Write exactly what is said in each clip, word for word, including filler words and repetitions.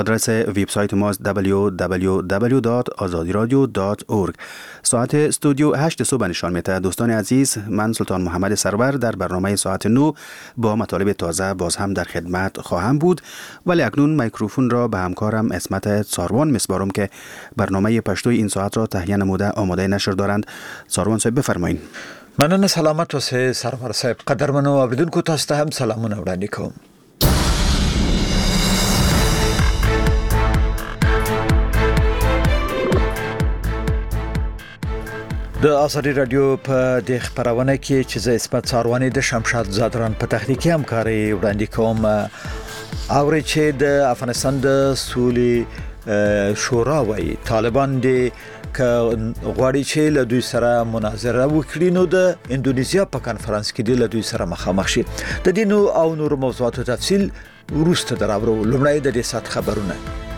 آدرس وبسایت ماست دبلیو دبلیو دبلیو دات آزادی رادیو دات اورگ. ساعت استودیو هشت صبح نشان میده. دوستان عزیز، من سلطان محمد سرور در برنامه ساعت نو با مطالب تازه باز هم در خدمت خواهم بود، ولی اکنون میکروفون را به همکارم اسمت ساروان میسپارم که برنامه پشتوی این ساعت را تهیه نموده آماده نشر دارند. ساروان صاحب بفرمایید. مننه. سلامت اوسئ سرور صاحب. قدرمنو اوریدونکو تاسو ته هم سلامونه وړاندې کوم. د آزادی رادیو په د خبرونه کې چې زه اسمت ساروانی د شمشاد زادران په تخنیکی همکاري وړاندې کوم. اوري چې د افغانستان د سولې شورا وايي طالبان د ک غواړي چې له دوی سره مناظره وکړي، نو د اندونیزیا په کانفرنس کې د دوی سره مخامخ شي. د دینو او نور موضوعاتو تفصیل وروسته دراوړو. لومړی د دې سات خبرونه.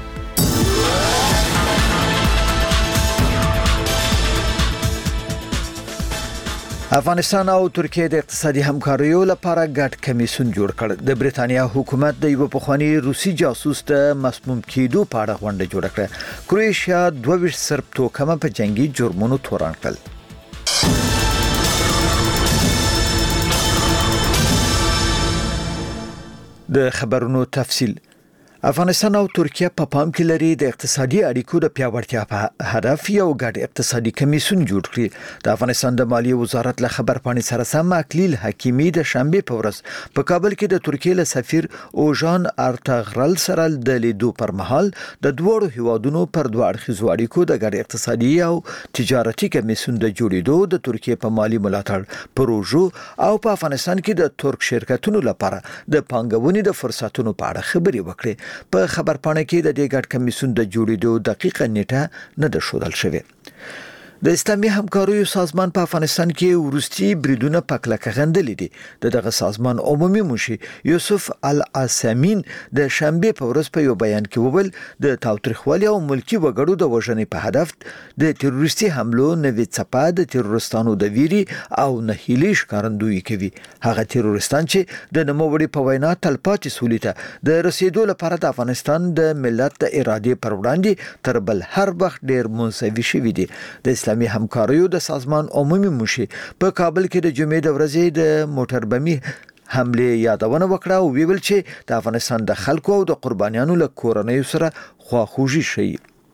افغانستان او ترکیه د اقتصادي همکاریو لپاره ګډ کمیسیون جوړ کړ. د بریتانیا حکومت د یو پخوانی روسي جاسوس د مسموم کېدو په اړه غونډه جوړه کړه. کروشیا دوه ویشت سرب توکمه په جنگي جرمونو تورن کړل. د خبرونو تفصیل. افغانستان او ترکیه په پام کې لري د اقتصادي اړیکو د پیاوړتیا په هدف یو ګډ اقتصادي کمیسیون جوړ کړي. د افغانستان د مالیې وزارت له خبرپاڼې سره سم اکلیل حکیمی د شنبه په ورځ په کابل کې د ترکیه له سفیر اوژان ارتغرل سره د لیدو پر مهال د دوړو هیوادونو پر دوه اړخیزو اړیکو د ګډ اقتصادي او تجارتي کمیسیون د جوړېدو، د ترکیه په مالی ملاتړ پروژو او په افغانستان کې د ترک شرکتونو لپاره د پانګونې د فرصتونو په اړه خبرې وکړي. په خبرپاڼه کې د دې ګډ کمیسیون د جوړېدو دقیقه نیټه نه ده ښودل شوې. د اسلامي همکاریو سازمان په افغانستان کې ورستي بریدونه په کلکه غندلې دي. د دغه سازمان عمومي مشر یوسف العثیمین د شنبه په ورځ په یو بیان کې وویل د تاوتریخوالي او ملکی وګړو د وژنې په هدف د تروریستي حملو نوې څپه د تروریستانو د ویري او نهیلي ښکارندویي کوي. هغه تروریستان چې د نوموړي په وینا تلپاتې سولې ته د رسیدو لپاره د افغانستان د ملت د ارادې پر وړاندې تر بل هر وخت ډیر منسوي شوي دي. د اسلامي همکاریو د سازمان عمومي مشر په کابل کې د جمعې د ورځې د موټر بمي حمله یادونه وکړه او ویل چې د افغانستان د خلکو او د قربانیانو له کورنۍ سره خواخوږي شي.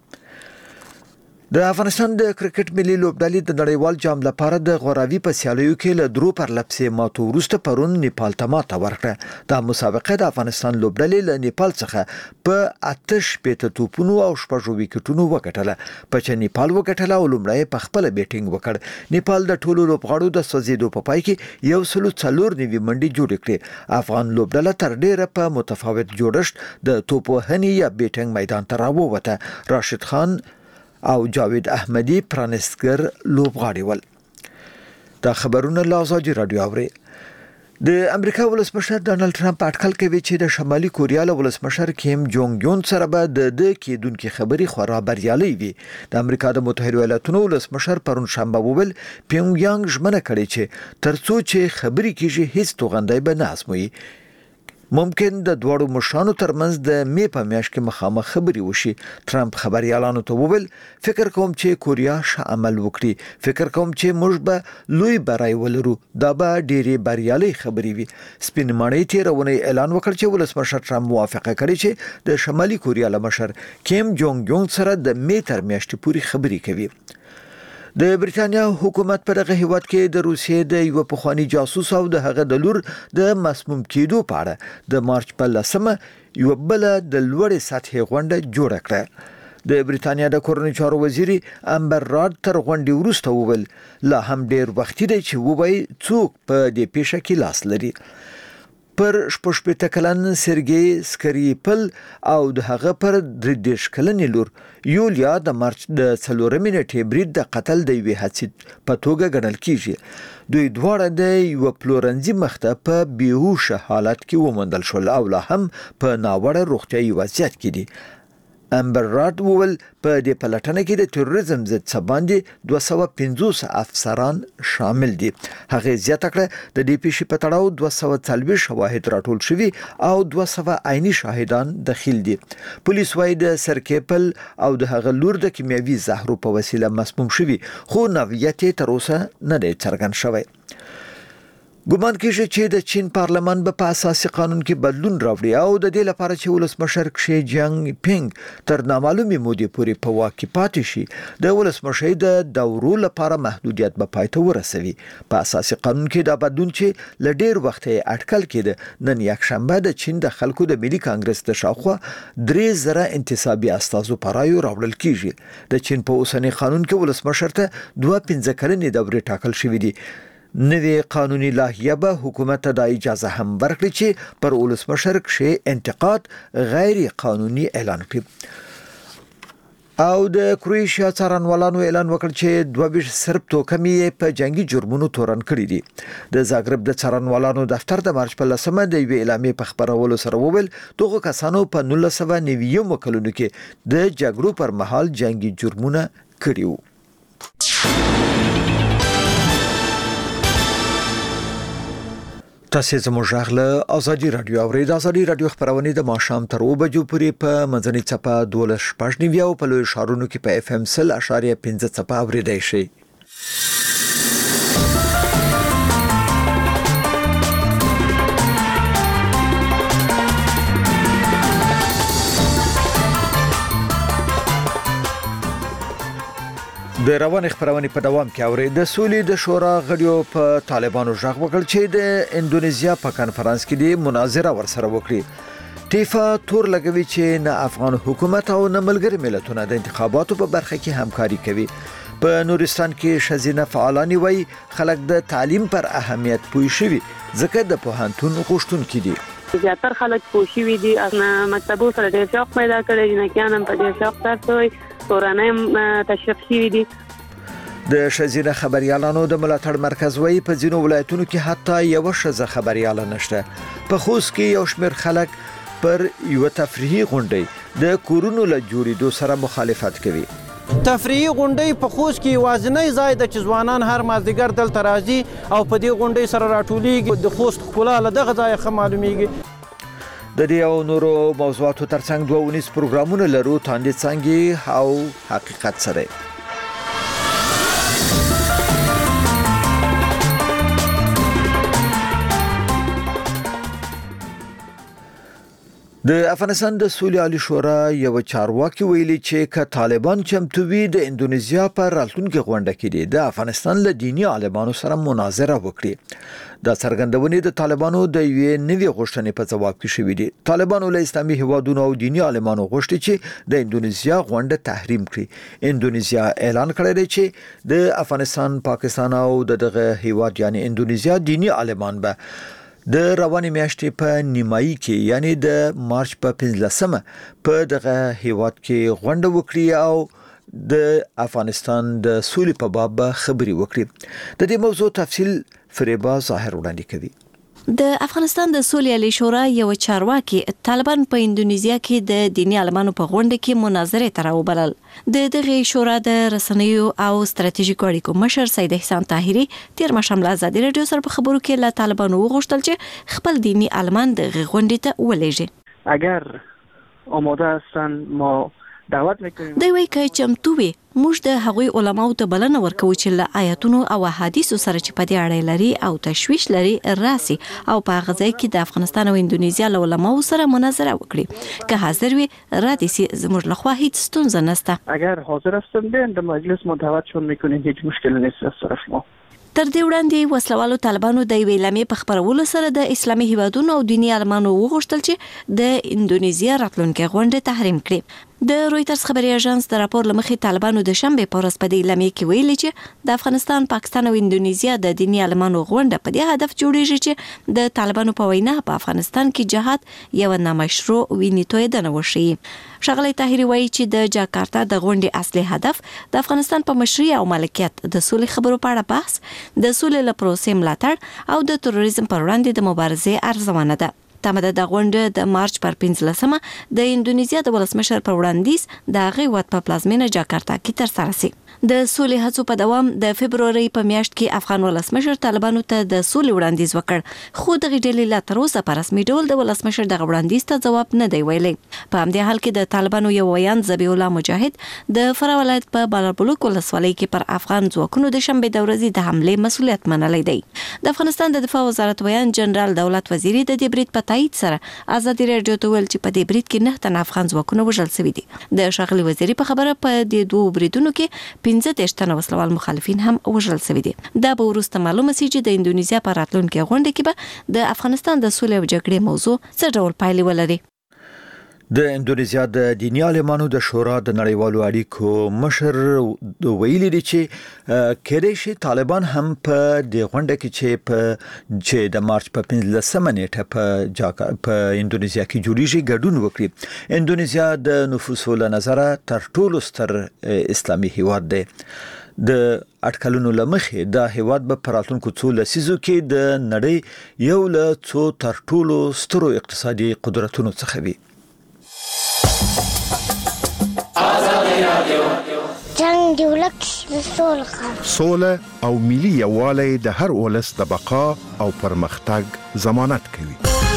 د افغانستان د کرکټ ملي لوبډلې د نړیوال جام لپاره د غوراوي په سیالیو کې له درو پر لپسې ماتو وروسته پرون نیپال ته ماته ورکړه. دا مسابقه د افغانستان لوبډلې له نیپال څخه په آتش پېته توپونو او شپږو وکټونو وګټله. په چې نیپال وګټله او لومړی په خپل بیټینګ وکړ. نیپال د ټولو لوبغاړو د سوځېدو په پای کې یو سلو څلور نوي منډې جوړې کړې. افغان لوبډله تر ډیره په متفاوت جوړښت د توپ وهنې یا بیټینګ میدان ته راووته. راشد خان او جاوید احمدی پرانستګر لوبغاړي ول. دا خبرونه له آزادی رادیو اوري. د امریکا ولسمشر ډانلډ ټرمپ اټکل کوي چې د شمالي کوریا له ولسمشر کیم جونګ یون سره به د د کېدونکو خبري خورا بریالي وي. د امریکا د متحده ایالاتونو ولسمشر پرون شنبه وویل پیونګ یانګ ژمنه کړې چې ترڅو چې خبري کیږي هیڅ توغندۍ به نه آزموي. ممکن د دوړو مشرانو ترمنځ د می په میاشت کې مخامخ خبري وشي. ټرمپ خبريالانو ته وویل فکر کوم چې کوریا ښه عمل وکړي. فکر کوم چې موږ به لوی برای ولرو. دا به ډېری بریالي خبري وي. سپین ماڼۍ تیرونه اعلان وکړ چې ولسمشر ټرمپ موافقه کړې چې د شمالي کوریا له مشر کیم جونګ یون سره د می تر میاشتې پورې خبري کوي. د بریتانیا حکومت په دغه هیواد کې د روسیې د یو پخوانی جاسوس او د هغه د لور د مسموم کېدو په اړه د مارچ په لسمه یو بل د لوړې سطحې غونډه جوړه کړه. د بریتانیا د کورنۍ چارو وزیر امبر راد تر غونډې وروسته وویل لا هم ډیر وخت دی چې ووایي څوک په دې پیښه کې لاس لري. پر شپږ کلن سرګي سکریپل او د هغه پر درې دېرش کلنې لور یولیا د مارچ د څلورمې نیټې برید د قتل د یوې هڅې په توګه ګڼل کیږي. دوی دواړه د یو پلورنځي مخته په بیهوشه حالت کې وموندل شول او لا هم په ناوړه روغتیايي وضعیت کې دي. امبر راد وویل په دې پلټنه کې د تروریزم ضد څه باندې دوه سوه پنځوس افسران شامل دي. هغه زیاته کړه د دې پیښې په تړاو دوه سوه څلوېښت شواهد راټول شوي او دوه سوه عیني شاهدان دخیل دي. پولیس وايي د سرکیپل او د هغه لور د کیمیاوي زهرو په وسیله مسموم شوي، خو نوعیت یې تر اوسه نه دی څرګند شوی. ګومان کېږي چې د چین پارلمان به په اساسي قانون کې بدلون راوړي او د دې لپاره چې ولسمشر کشي جنګ پینګ تر نامعلومې مودې پورې په واک کې پاتې شي، د ولسمشر د دورو لپاره محدودیت به پای ته ورسوي. په اساسي قانون کې دا بدلون چې ل ډیر وخت یې اټکل کېده، نن یک شنبه د چین د خلکو د ملي کانګرس د شاوخوا درې زره انتصابي استازو په رایو راوړل کېږي. د چین په اوسنی قانون کې ولسمشر ته دوه پنځه کلنې دورې ټاکل شوې دي. نوی قانوني لایحه به حکومت ته د اجازه هم ورکړي چې پر ولسمشر کشي انتقاد غیر قانوني اعلان کړي. او د کروشیا څارنوالانو اعلان وکړ چې دوه ویشت سرب توکمي په جنگي جرمونو تورن کړي دي. د زاګرب د څارنوالانو دفتر د مارچ په لسمه د یوې اعلامیې په خبرولو سره وویل دغه کسانو په نولس سوه نوي کلونو کې د جګړو پر مهال جنگي جرمونه کړي وو. تاسو زموږ غږ ازادي رادیو اورید. ازادي رادیو خبرونه د ماښام تر اوه بجو پورې په منځنۍ چپه دولس شپږ نیوي او په لوی شهرونو کې په اف ام سل اشاریه پنځه چپه اوریدای شي. د روان خبرونه په دوام کې اوري. د سولې د شورا غړیو په طالبانو ژغ وکړ چې د اندونیزیا په کانفرنس کې د مناظره ورسره وکړي. ټیفا تور لګوي چې نه افغان حکومت او نه ملګری ملتونه د انتخاباتو په برخه کې همکاري کوي. په نورستان کې شزینه فعالان وایي خلک د تعلیم پر اهمیت پوه شوي ځکه د پوهنتون غوښتونکي دي. زیاتره خلک پوه شوي دي، مکتبو سره ډېر شوق پیدا کړی دي، نه کېنم په دې شوق تاسو کورانه تشویق شوي دي. د شزینه خبريالانو د ملاتړ مرکز وایي په ځینو ولایتونو کې حتی یو شزه خبرياله نشته. په خوست کې یو شمېر خلک پر یو تفریحي غونډې د کورونو له جوړېدو سره مخالفت کوي. تفریحي غونډې په خوست کې یوازینی ځای د چې ځوانان هر مازدیګر دلته راځي او په دې غونډې سره راټولیږي. د خوست ښکلا له دغه ځایه ښه معلومیږي. د دې او نورو موضوعاتو ترڅنګ دوه ونیس پروګرامونه لرو، تاندې څنګه او حقیقت سره. د افغانستان د سولې عالی شورا یو چارواکي ویلي چې ک طالبان چمتو وي د اندونیزیا پر راتلونکي غونډه کې د افغانستان له دینی عالمانو سره مناظره وکړي. دا څرګندونې د طالبانو د یوې نوې غوښتنې په ځواب کې شوې دي. طالبانو له اسلامي هیوادونو او دینی عالمانو غوښتي چې د اندونیزیا غونډه تحریم کړي. اندونیزیا اعلان کړی دی چې د افغانستان، پاکستان او دغه هیواد یعنی اندونیزیا دینی عالمان به د روانې میاشتې په نیمایي کې یعنی د مارچ په پنځلسمه په دغه هیواد کې غونډه وکړي او د افغانستان د سولې په باب خبري وکړي. د دې موضوع تفصیل فریبا ظاهر وړاندې کوي. د افغانستان د سولې عالی شورا یو چارواکي طالبان په اندونیزیا کې د دینی عالمانو په غونډه کې مناظره تر وبلل. د دغه شورا د رسنیو او ستراتیژیکو اړیکو مشر سید احسان طاهری تیر ماښام له ازادي رادیو سره په خبرو کې له طالبانو وغوښتل چې خپل دینی عالمان د غونډې ته ولېږي. اگر آماده هستن ما دعوت میکنیم. دوی وایي چې چمتو وي موږ د هغوی علماو ته بلنه ورکوو چې له آیاتونو او احادیثو سره چې په دې اړه لري او تشویش لري راسي او په هغه ځای کې د افغانستان او اندونیزیا له علماو سره مناظره وکړي. که حاضر وي رادیسي زموږ لخوا هیڅ ستونزه نشته. اگر حاضر هستن بیان در مجلس ما دعوتشون میکنیم، هیچ مشکل نیست از طرف ما. تر دې وړاندې وسلوالو طالبانو د یوې اعلامیې په خبرولو سره د اسلامي هیوادونو او دینی عالمانو وغوښتل چې د اندونیزیا راتلونکي غونډه تحریم کړي. د رويټرز خبري اژانس د راپور لمخې طالبانو د شنبه په ورځ په دې اعلامیه کې ویلي چې د افغانستان، پاکستان او اندونیزیا د دینی عالمانو غونډه په دې هدف جوړیږي چې د طالبانو په وینا په افغانستان کې جهاد یو نامشروع ویني تویدنه وشي. ښاغلی طاهری وایي چې د جاکارتا د غونډې اصلي هدف د افغانستان په مشرعیت او مالکیت د سولې خبرو په اړه بحث، د سولې له پروسې ملاتړ او د تروریزم پر وړاندې د مبارزې ارزونه ده. تمه ده د غونډه د مارچ پر پنځلسمه د اندونیزیا د ولسمشر پر وړاندیز د هغې وات په پلازمینه جاکارتا کې ترسره شي. د سولې هڅو په دوام د فبروري په میاشت کې افغان ولسمشر طالبانو ته د سولې وړاندیز وکړ، خو دغه ډلې لا تر اوسه په رسمي ډول د ولسمشر دغه وړاندیز ته ځواب نه دی ویلی. په همدې حال کې د طالبانو یو ویاند ذبیح الله مجاهد د فراه ولایت په بالابلوک ولسوالۍ کې پر افغان ځواکونو د شنبې د ورځې د حملې مسؤلیت منلی دی. د افغانستان د دفاع وزارت ویاند جنرال دولت وزیری د دې برید په تایید سره ازادي راډیو ته ویل چې په دې برید کې نه تن افغان ځواکونه وژل شوي دي. د ښاغلي وزیری په خبره په دې دوه بریدونو کې پنځه دېرش تنه وسلوال مخالفین هم وژل شوي دي. دا به وروسته معلومه شي چې د اندونیزیا په راتلونکي غونډه کې به د افغانستان د سولې او جګړې موضوع څه ډول پایلې ولري. د اندونیزیا د دیني عالمانو د شورا د نړیوالو اړیکو مشر ویلي دی چې کېدای شي طالبان هم په د غونډه کې چې په چې د مارچ په پنځلسمه نیټه په جاکا په اندونیزیا کې جوړیږي ګډون وکړي. اندونیزیا د نفوسو له نظره تر ټولو ستر اسلامي هیواد دی. د اټکلونو لمخې دا هیواد به په راتلونکو څو لسیزو کې د نړۍ یو له څو تر ټولو سترو اقتصادي قدرتونو څخه وي. جنگ دی ولک سوله سوله او ملي یووالی د هر ولس د بقا او پرمختګ ضمانت کوي.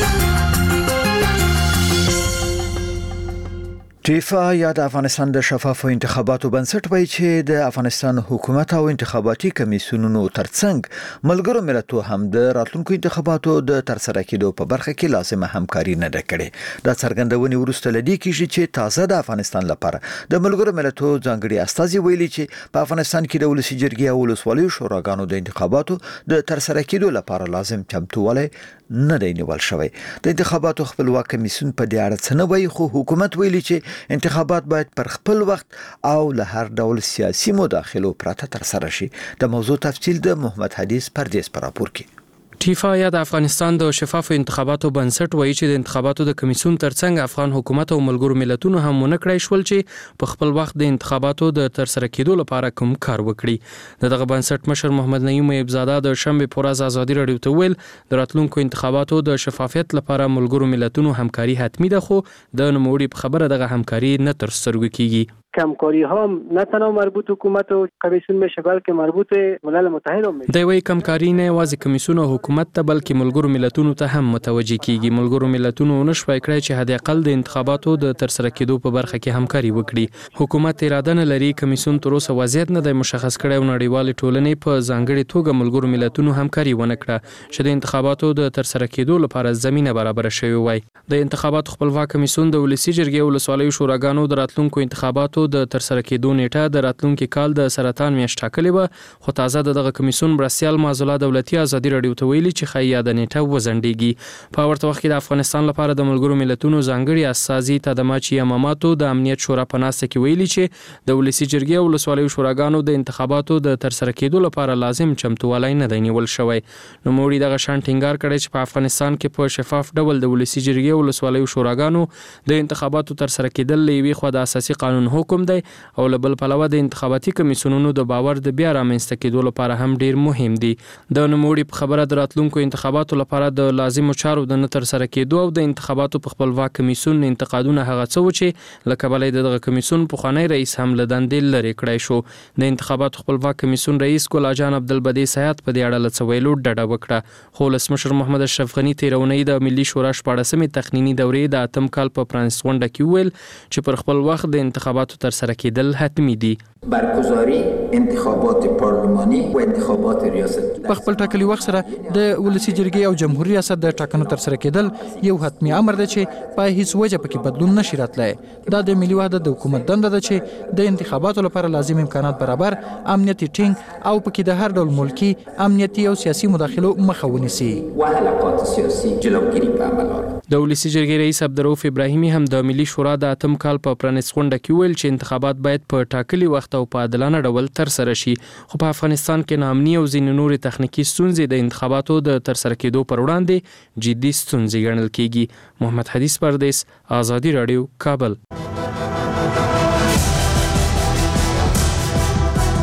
ټیفا یا د افغانستان د شفافو انتخاباتو بنسټ وایي چې د افغانستان حکومت او انتخاباتي کمیسیونونو ترڅنګ ملګرو ملتونو هم د راتلونکو انتخاباتو د ترسره کېدو په برخه کې لازمه همکاري نه ده کړې. دا څرګندونې وروسته لدی کېږي چې تازه د افغانستان لپاره د ملګرو ملتونو ځانګړي استازي ویلي چې په افغانستان کې د ولسي جرګې او ولسوالیو شوراګانو د انتخاباتو د ترسره کېدو لپاره لازم چمتووالی نه دی نیول شوی. د انتخاباتو خپلواک کمیسیون په دې اړه څه نه وایي، خو حکومت ویلي چې انتخابات باید پر خپل وخت او له هر ډول سیاسي مداخلو پرته ترسره شي. د موضوع تفصیل د محمد حدیث پردیس پر راپور کې. ټیفا یا د افغانستان د شفافو انتخاباتو بنسټ وایي چې د انتخاباتو د کمیسیون ترڅنګ افغان حکومت او ملګرو ملتونو هم ونه کړای شول چې په خپل وخت د انتخاباتو د ترسره کېدو لپاره کوم کار وکړي. دغه بنسټ مشر محمد نعیم ایبزاده د شنبې په ورځ ازادي راډیو ته ویل د راتلونکو انتخاباتو د شفافیت لپاره ملګرو ملتونو همکاري حتمی ده، خو د نوموړي په خبره دغه همکاري نه تر سترګو کیږي. کمکاری ها نه تنها مربوط حکومت و کمیسیون میشه بلکه مربوط ملل متحد هم میشه. دی وی کمکاری نه یوازې کمیسیون او حکومت ته بلکې ملګرو ملتونو ته هم متوجه کیږي. ملګرو ملتونو نشوي کړی چې حد اقل د انتخاباتو د ترسره کېدو په برخه کې همکاري وکړي. حکومت اراده نه لري کمیسیون تر اوسه وضعیت نه دی مشخص کړی او نړیوال ټولنې په ځانګړي توګه ملګرو ملتونو همکاري ونه کړه چې د انتخاباتو د ترسره کېدو لپاره زمينه برابر شوی وای. د انتخاباتو خپلواک کمیسیون د ولسي جرګې او ولسوالیو شوراګانو د راتلونکو انتخاباتو د ترسره کېدو نیټه د راتلونکي کال د سرطان میاشت ټاکلې و، خو تازه دغه کمیسیون مرستیال معزوله دولتي ازادي راډیو ته ویلي چې ښایي د نیټه وزنډېږي. په ورته وخت کې د افغانستان لپاره د ملګرو ملتونو ځانګړي استازي تدماچي اماماتو د امنیت شورا په ناسته کې ویلي چې د ولسي جرګې او ولسوالیو شوراګانو د انتخاباتو د ترسره کېدو لپاره لازم چمتووالی نه دی نیول شوی. نو موړي دغه شان ټینګار کړی چې په افغانستان کې په شفاف ډول د ولسي جرګې او ولسوالیو شوراګانو د انتخاباتو ترسره کېدل له یوې خوا د اساسي قانون حکم دی او له بل پلوه د انتخاباتي کمیسیونونو د باور د بیا رامنځته کېدو لپاره هم ډیر مهم دي. د نوموړي په خبره د راتلونکو انتخاباتو لپاره د لازمو چارو د نه ترسره کېدو او د انتخاباتو په خپلواک کمیسیون انتقادونه هغه څه و چې له کبله دغه کمیسیون پخوانی رئیس هم له دندې لرې کړی شو. د انتخاباتو خپلواک کمیسیون رئیس ګل اجان عبدالبدی سیاحت په دې اړه له څه ویلو ډډه وکړه، خو ولسمشر محمد اشرف غني تیرونی د ملي شورا شپاړسمې تخنینی دورې د اتم کال په پرانیست غونډه کې ویل چې پر خپل وخت د انتخاباتو ترسره کېدل حتمی دي. برگزاری انتخابات پارلمانی و انتخابات ریاست په خپل ټاکلي وخت سره د ولسي جرګې او جمهوریت ریاست د ټاکنو ترسره کېدل یو حتمی امر دی چې په هیڅ وجه پکې بدلون نشي راتلای. دا د ملي وحدت د حکومت دنده ده چې د انتخاباتو لپاره لازم امکانات برابر، امنیتي ټینګ او پکې د هر ډول ملکی امنیتي او سیاسي مداخلو مخه ونیسي. وحلقات سیاسي جلوگیری په عمل آورد. د ولسي جرګې رئیس عبدالرؤف ابراهیمي هم د ملي شورا د اتم کال په پرانیست غونډه کې ویل چې انتخابات باید په ټاکلي وخت او په عادلانه ډول ترسره شي، خو په افغانستان کې ناامني او ځینې نورې تخنیکي ستونزې د انتخاباتو د ترسره کېدو پر وړاندې جدي ستونزې ګڼل کېږي. محمد حدیث پردیس، ازادي راډیو، کابل.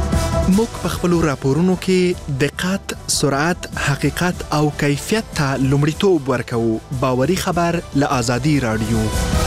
موږ په خپل راپورونو کې دقت، سرعت، حقیقت او کیفیت ته لومړیتوب ورکوو. باوري خبر له آزادي رادیو.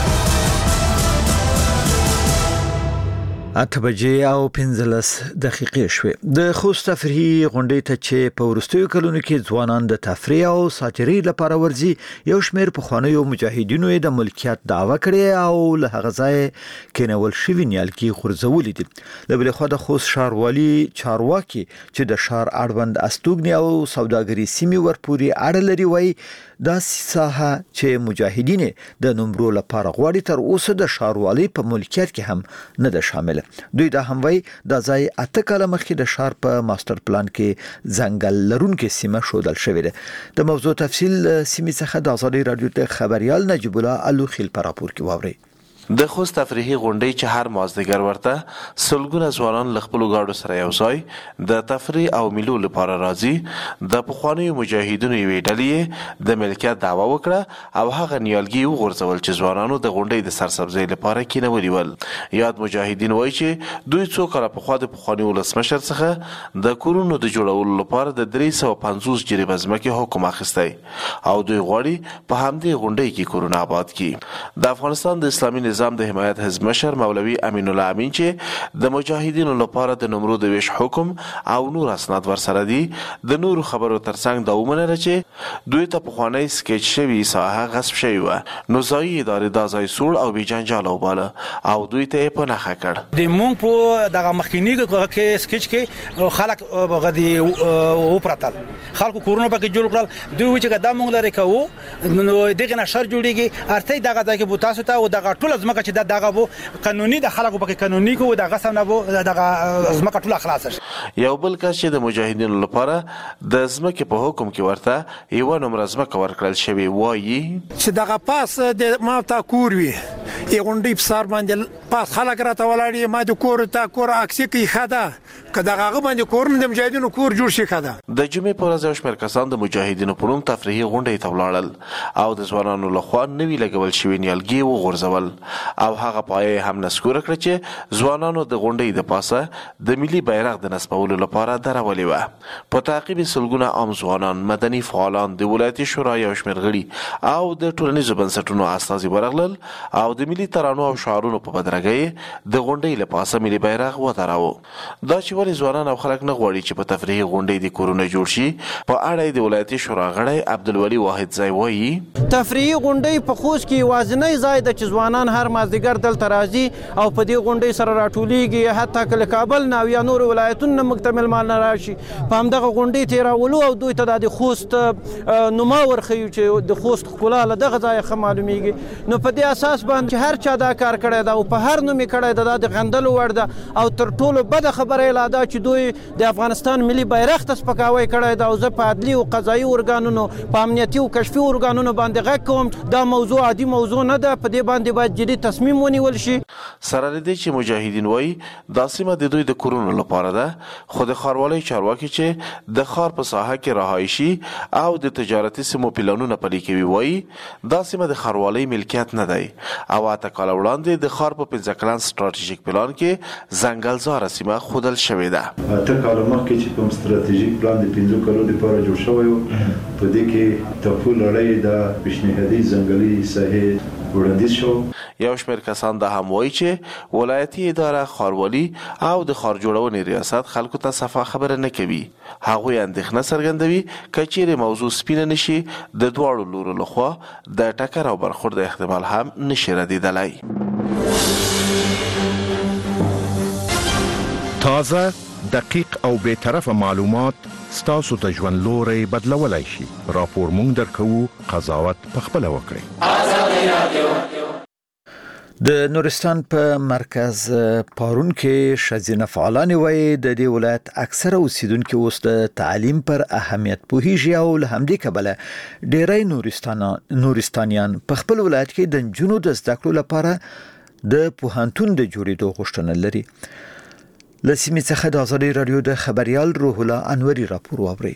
اته بجې او پنځلس دقیقې شوې. د خوست تفریحي غونډې ته چې په وروستیو کلونو کې ځوانان د تفریح او ساتیرۍ لپاره ورځي، یو شمېر پخوانیو مجاهدینو یې د ملکیت دعوه کړې او له هغه ځایه کېنول شوي نیالګي غورځولي دي. له بلې خوا د خوست ښاروالي چارواکي چې د ښار اړوند استوګنې او سوداګري سیمې ورپورې اړه لري وایي دا ساحه چې مجاهدین د نمرو لپاره غواړي تر اوسه د ښاروالۍ په ملکیت کې هم نه ده شامله. دوی دا هم وایي دا ځای اته کاله مخکې د ښار په ماستر پلان کې ځنګل لرونکې سیمه ښودل شوې ده. د موضوع تفصیل سیمې څخه د آزادۍ رادیو د خبريال نجیب الله الوخیل په راپور کې واورئ. د خوست تفریحي غونډې چې هر مازدیګر ورته سلګونه ځوانان له خپلو ګاډو سره یو ځای د تفریح او میلو لپاره راځي. د پخوانیو مجاهدینو یوې ډلې د ملکیت دعوه وکړه او هغه نیالګي وغورځول چې ځوانانو د غونډې د سرسبزۍ لپاره کېنولي ول. یاد مجاهدین وایي چې دوی څو کاله پخوا د پخواني ولسمشر څخه د کورونو د جوړولو لپاره د درې سوه پنځوس جریبه ځمکې حکم اخیستی او دوی غواړي په همدې غونډۍ کې کورونه آباد کړي. د افغانستان د اسلامي نظام د حمایت حزب مشر مولوي امین الله امین چې د مجاهدینو لپاره د نمرو د ویش حکم او نور اسناد ورسره دي، د نورو خبرو ترڅنګ دا ومنله چې دوی ته پخوانی سکیچ شوی ساحه غصب شوی و، نو ځایي ادارې دا ځای سوړ او بېجنجاله وباله او دوی ته یې په نښه کړ. د مونږ په دغه مخکیني کې سکیچ کې خلک غدي وپرتل، خلکو کورونه پکې جوړ کړل. دوی وایي چې دا مونږ لري کوو نو دغه نه شر جوړیږي، ارته دغه ځای کې بو تاسو ته او دغه ټول ځمکه چې دا دغه وو قانوني د خلکو پکې قانوني کو دغه سم نه وو دغه ځمکه ټول خلاص شي. یو بل کس چې د مجاهدینو لپاره د ځمکې په حکم کې ورته یو نمبر ځمکه ورکړل شوی وایي چې دغه پاس د ما تا کور وی ای غونډې په سر باندې پاس خلک راته ولاړی، ما د کور ته کور عکسي کې خاده که دغه باندې کور د مجاهدینو کور جوړ شي خاده. د جمعې په ورځ یو شمېر کسان د مجاهدینو په نوم تفریحي غونډې ته ولاړل او د ځوانانو لخوا نوي لګول شوي نیالګي وغورځول او هغه پایه هم نسکوره کړه چې ځوانانو د غونډې د پاسه د ملي بیرغ د نصبولو لپاره درولې وه. په تعقیب سلګونه عام ځوانان، مدني فعالان، د ولایتي شورا یو شمېر غړي او د ټولنیزو بنسټونو استازي ورغلل او د ملي ترانو او شعارونو په بدرګۍ د غونډې له پاسه ملي بیرغ ودراوه. دا چې ولې ځوانان او خلک نه غواړي چې په تفریحي غونډې د کورونه جوړ شي، په اړه د ولایتي شورا غړی عبدالولي واحد ځای وایي تفریحي غونډې په خوست کې یوازینی ځای ده چې ځوانان هر مازدیګر دلته راځي او په دې غونډې سره راټولیږي. حتی که له کابل نه او یا نورو ولایتونو نه موږ ته مېلمانه راشي په همدغه غونډې ته یې راولو او دوی ته د خوست نوما ورښیو چې د خوست ښکلا له دغه ځایه ښه معلومیږي. نو په دې اساس باندې چې هر چا دا کار کړی ده او په هر نوم یې کړی ده، دا د غندلو وړ ده او تر ټولو بده خبره یې لا ده چې دوی د افغانستان ملي بیرغ ته سپکاوی کړی ده. او زه په عدلي او قضایي ارګانونو، په امنیتي او کشفي ارګانونو باندې غږ کوم دا موضوع عادي موضوع نه ده، په دې باندې باید جدي تصمیم ونیول شي. سره له دې چې مجاهدین وایي دا سیمه د دوی د کورونو لپاره ده، خو د ښاروالۍ چارواکي چې د ښار په ساحه کې رهایشي او د تجارتي سیمو پلانونه پلي کوي وایي دا سیمه د ښاروالۍ ملکیت نه دی او اته کاله وړاندې د ښار په پنځه کلن ستراتیژیک پلان کې ځنګلزاره سیمه ښودل شوې ده. اته کاله مخکې چې کوم ستراتیژیک پلان د پنځو کلونو لپاره جوړ شوی و، په دې کې تپو لړۍ د پیشنهادي ځنګلي ساحې وړاندیز شو. یو شمېر کسان دا هم وایي چې ولایتي اداره، ښاروالي او د ښار جوړونې ریاست خلکو ته صفا خبره نه کوي. هغوی اندېښنه څرګندوي که چیرې موضوع سپینه نشي د دواړو لورو لخوا د ټکر او برخورد احتمال هم نشي ردېدلی. تازه، دقیق او بی‌طرفه معلومات ستاسو د ژوند لوری بدلولای شي. راپور مونږ درکوو، قضاوت پخپله وکړئ. د نورستان په مرکز پارون کې ښځینه فعالان وایي د دې ولایت اکثره اوسیدونکو اوس د تعلیم پر اهمیت پوهیږي او له همدې کبله ډېری نورستانیان نورستانیان په خپل ولایت کې د نجونو د زده کړو لپاره د پوهنتون د جوړېدو غوښتنه لري. له سیمې څخه د آزادۍ راډیو د خبریال روح الله انوري راپور واورئ.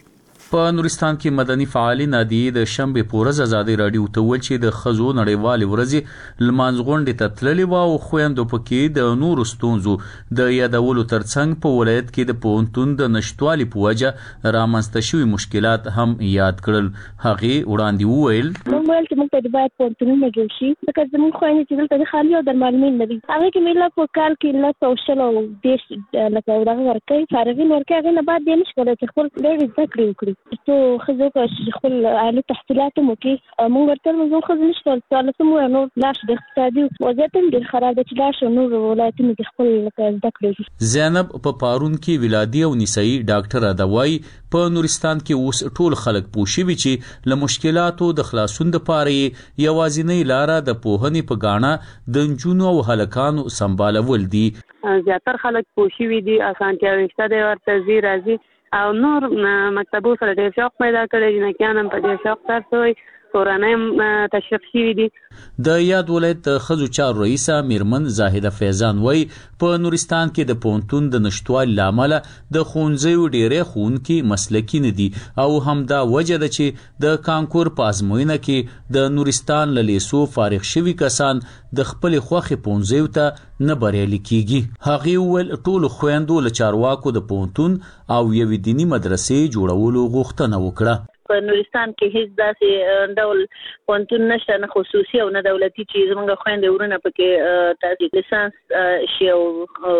په نورستان کې مدني فعالین د د شنبې په ورځ ازادي رادیو ته ویل چې د ښځو نړیوالې ورځې لمانځ غونډې ته تللې وه او خویندو پکې د نورو ستونزو د یادولو ترڅنګ په ولایت کې د پوهنتون د نشتوالي په وجه رامنځته شوي مشکلات هم یاد کړل. هغې وړاندې وویل موږ ویل چې موږ ته باید پوهنتونونه جوړ شي ځکه زموږ خویندې چې دلته خالي او درملمین نه دي هغې کې مې په کال کې لس او شل او دېرش لکه دغه ورکوي فارغین ورکوي هغې نه بعد دی نه شي کولی چې خپل ډېرې زده کړې وکړي څو ښځو په خپل عالي تحصیلات هم وکړي موږ ورته ویل زموږ ښځې نه شي کولی څوارلسم ووایه نور لاړ شي د اقتصادي وضعیت هم ډېر خراب دی چې لاړ شي نور ولایتونو کې خپل لکه زده کړې وکړي. زینب په پارون کې ولادي او نسایي ډاکټره ده وایي په نورستان کې اوس ټول خلک پوه شوي چې له مشکلاتو د خلاصون دپاره یې یوازینۍ لاره د پوهنې په ګاڼه د نجونو او هلکانو سمبالول دي. زیاتر خلک پوه شوي دي اسانتیاوې شته دی ورته ځي راځي او نور مکتبو سره ډېر شوق پیدا کړی جنکیان هم په ډېر شوق درس وایي کورنۍ هم تشویق شوي دي. د یاد ولایت د ښځو چارو رئیسه میرمن زاهده فیضان وایي په نورستان کې د پوهنتون د نشتوالي له امله د ښوونځیو ډېری ښوونکي مسلکي نه دي او همدا وجه ده چې د کانکور په ازموینه کې د نورستان له لیسو فارغ شوي کسان د خپلې خوښې پوهنځیو ته نه بریالي کیږي. هغې وویل ټولو خویندو له چارواکو د پوهنتون او یوې دیني مدرسې جوړولو غوښتنه وکړه. په نورستان کې هیڅ داسې ډول پوهنتون نشته نه خصوصي او نه دولتي چې زموږ خویندې ورونه پکې تحصیل لیسانس شي او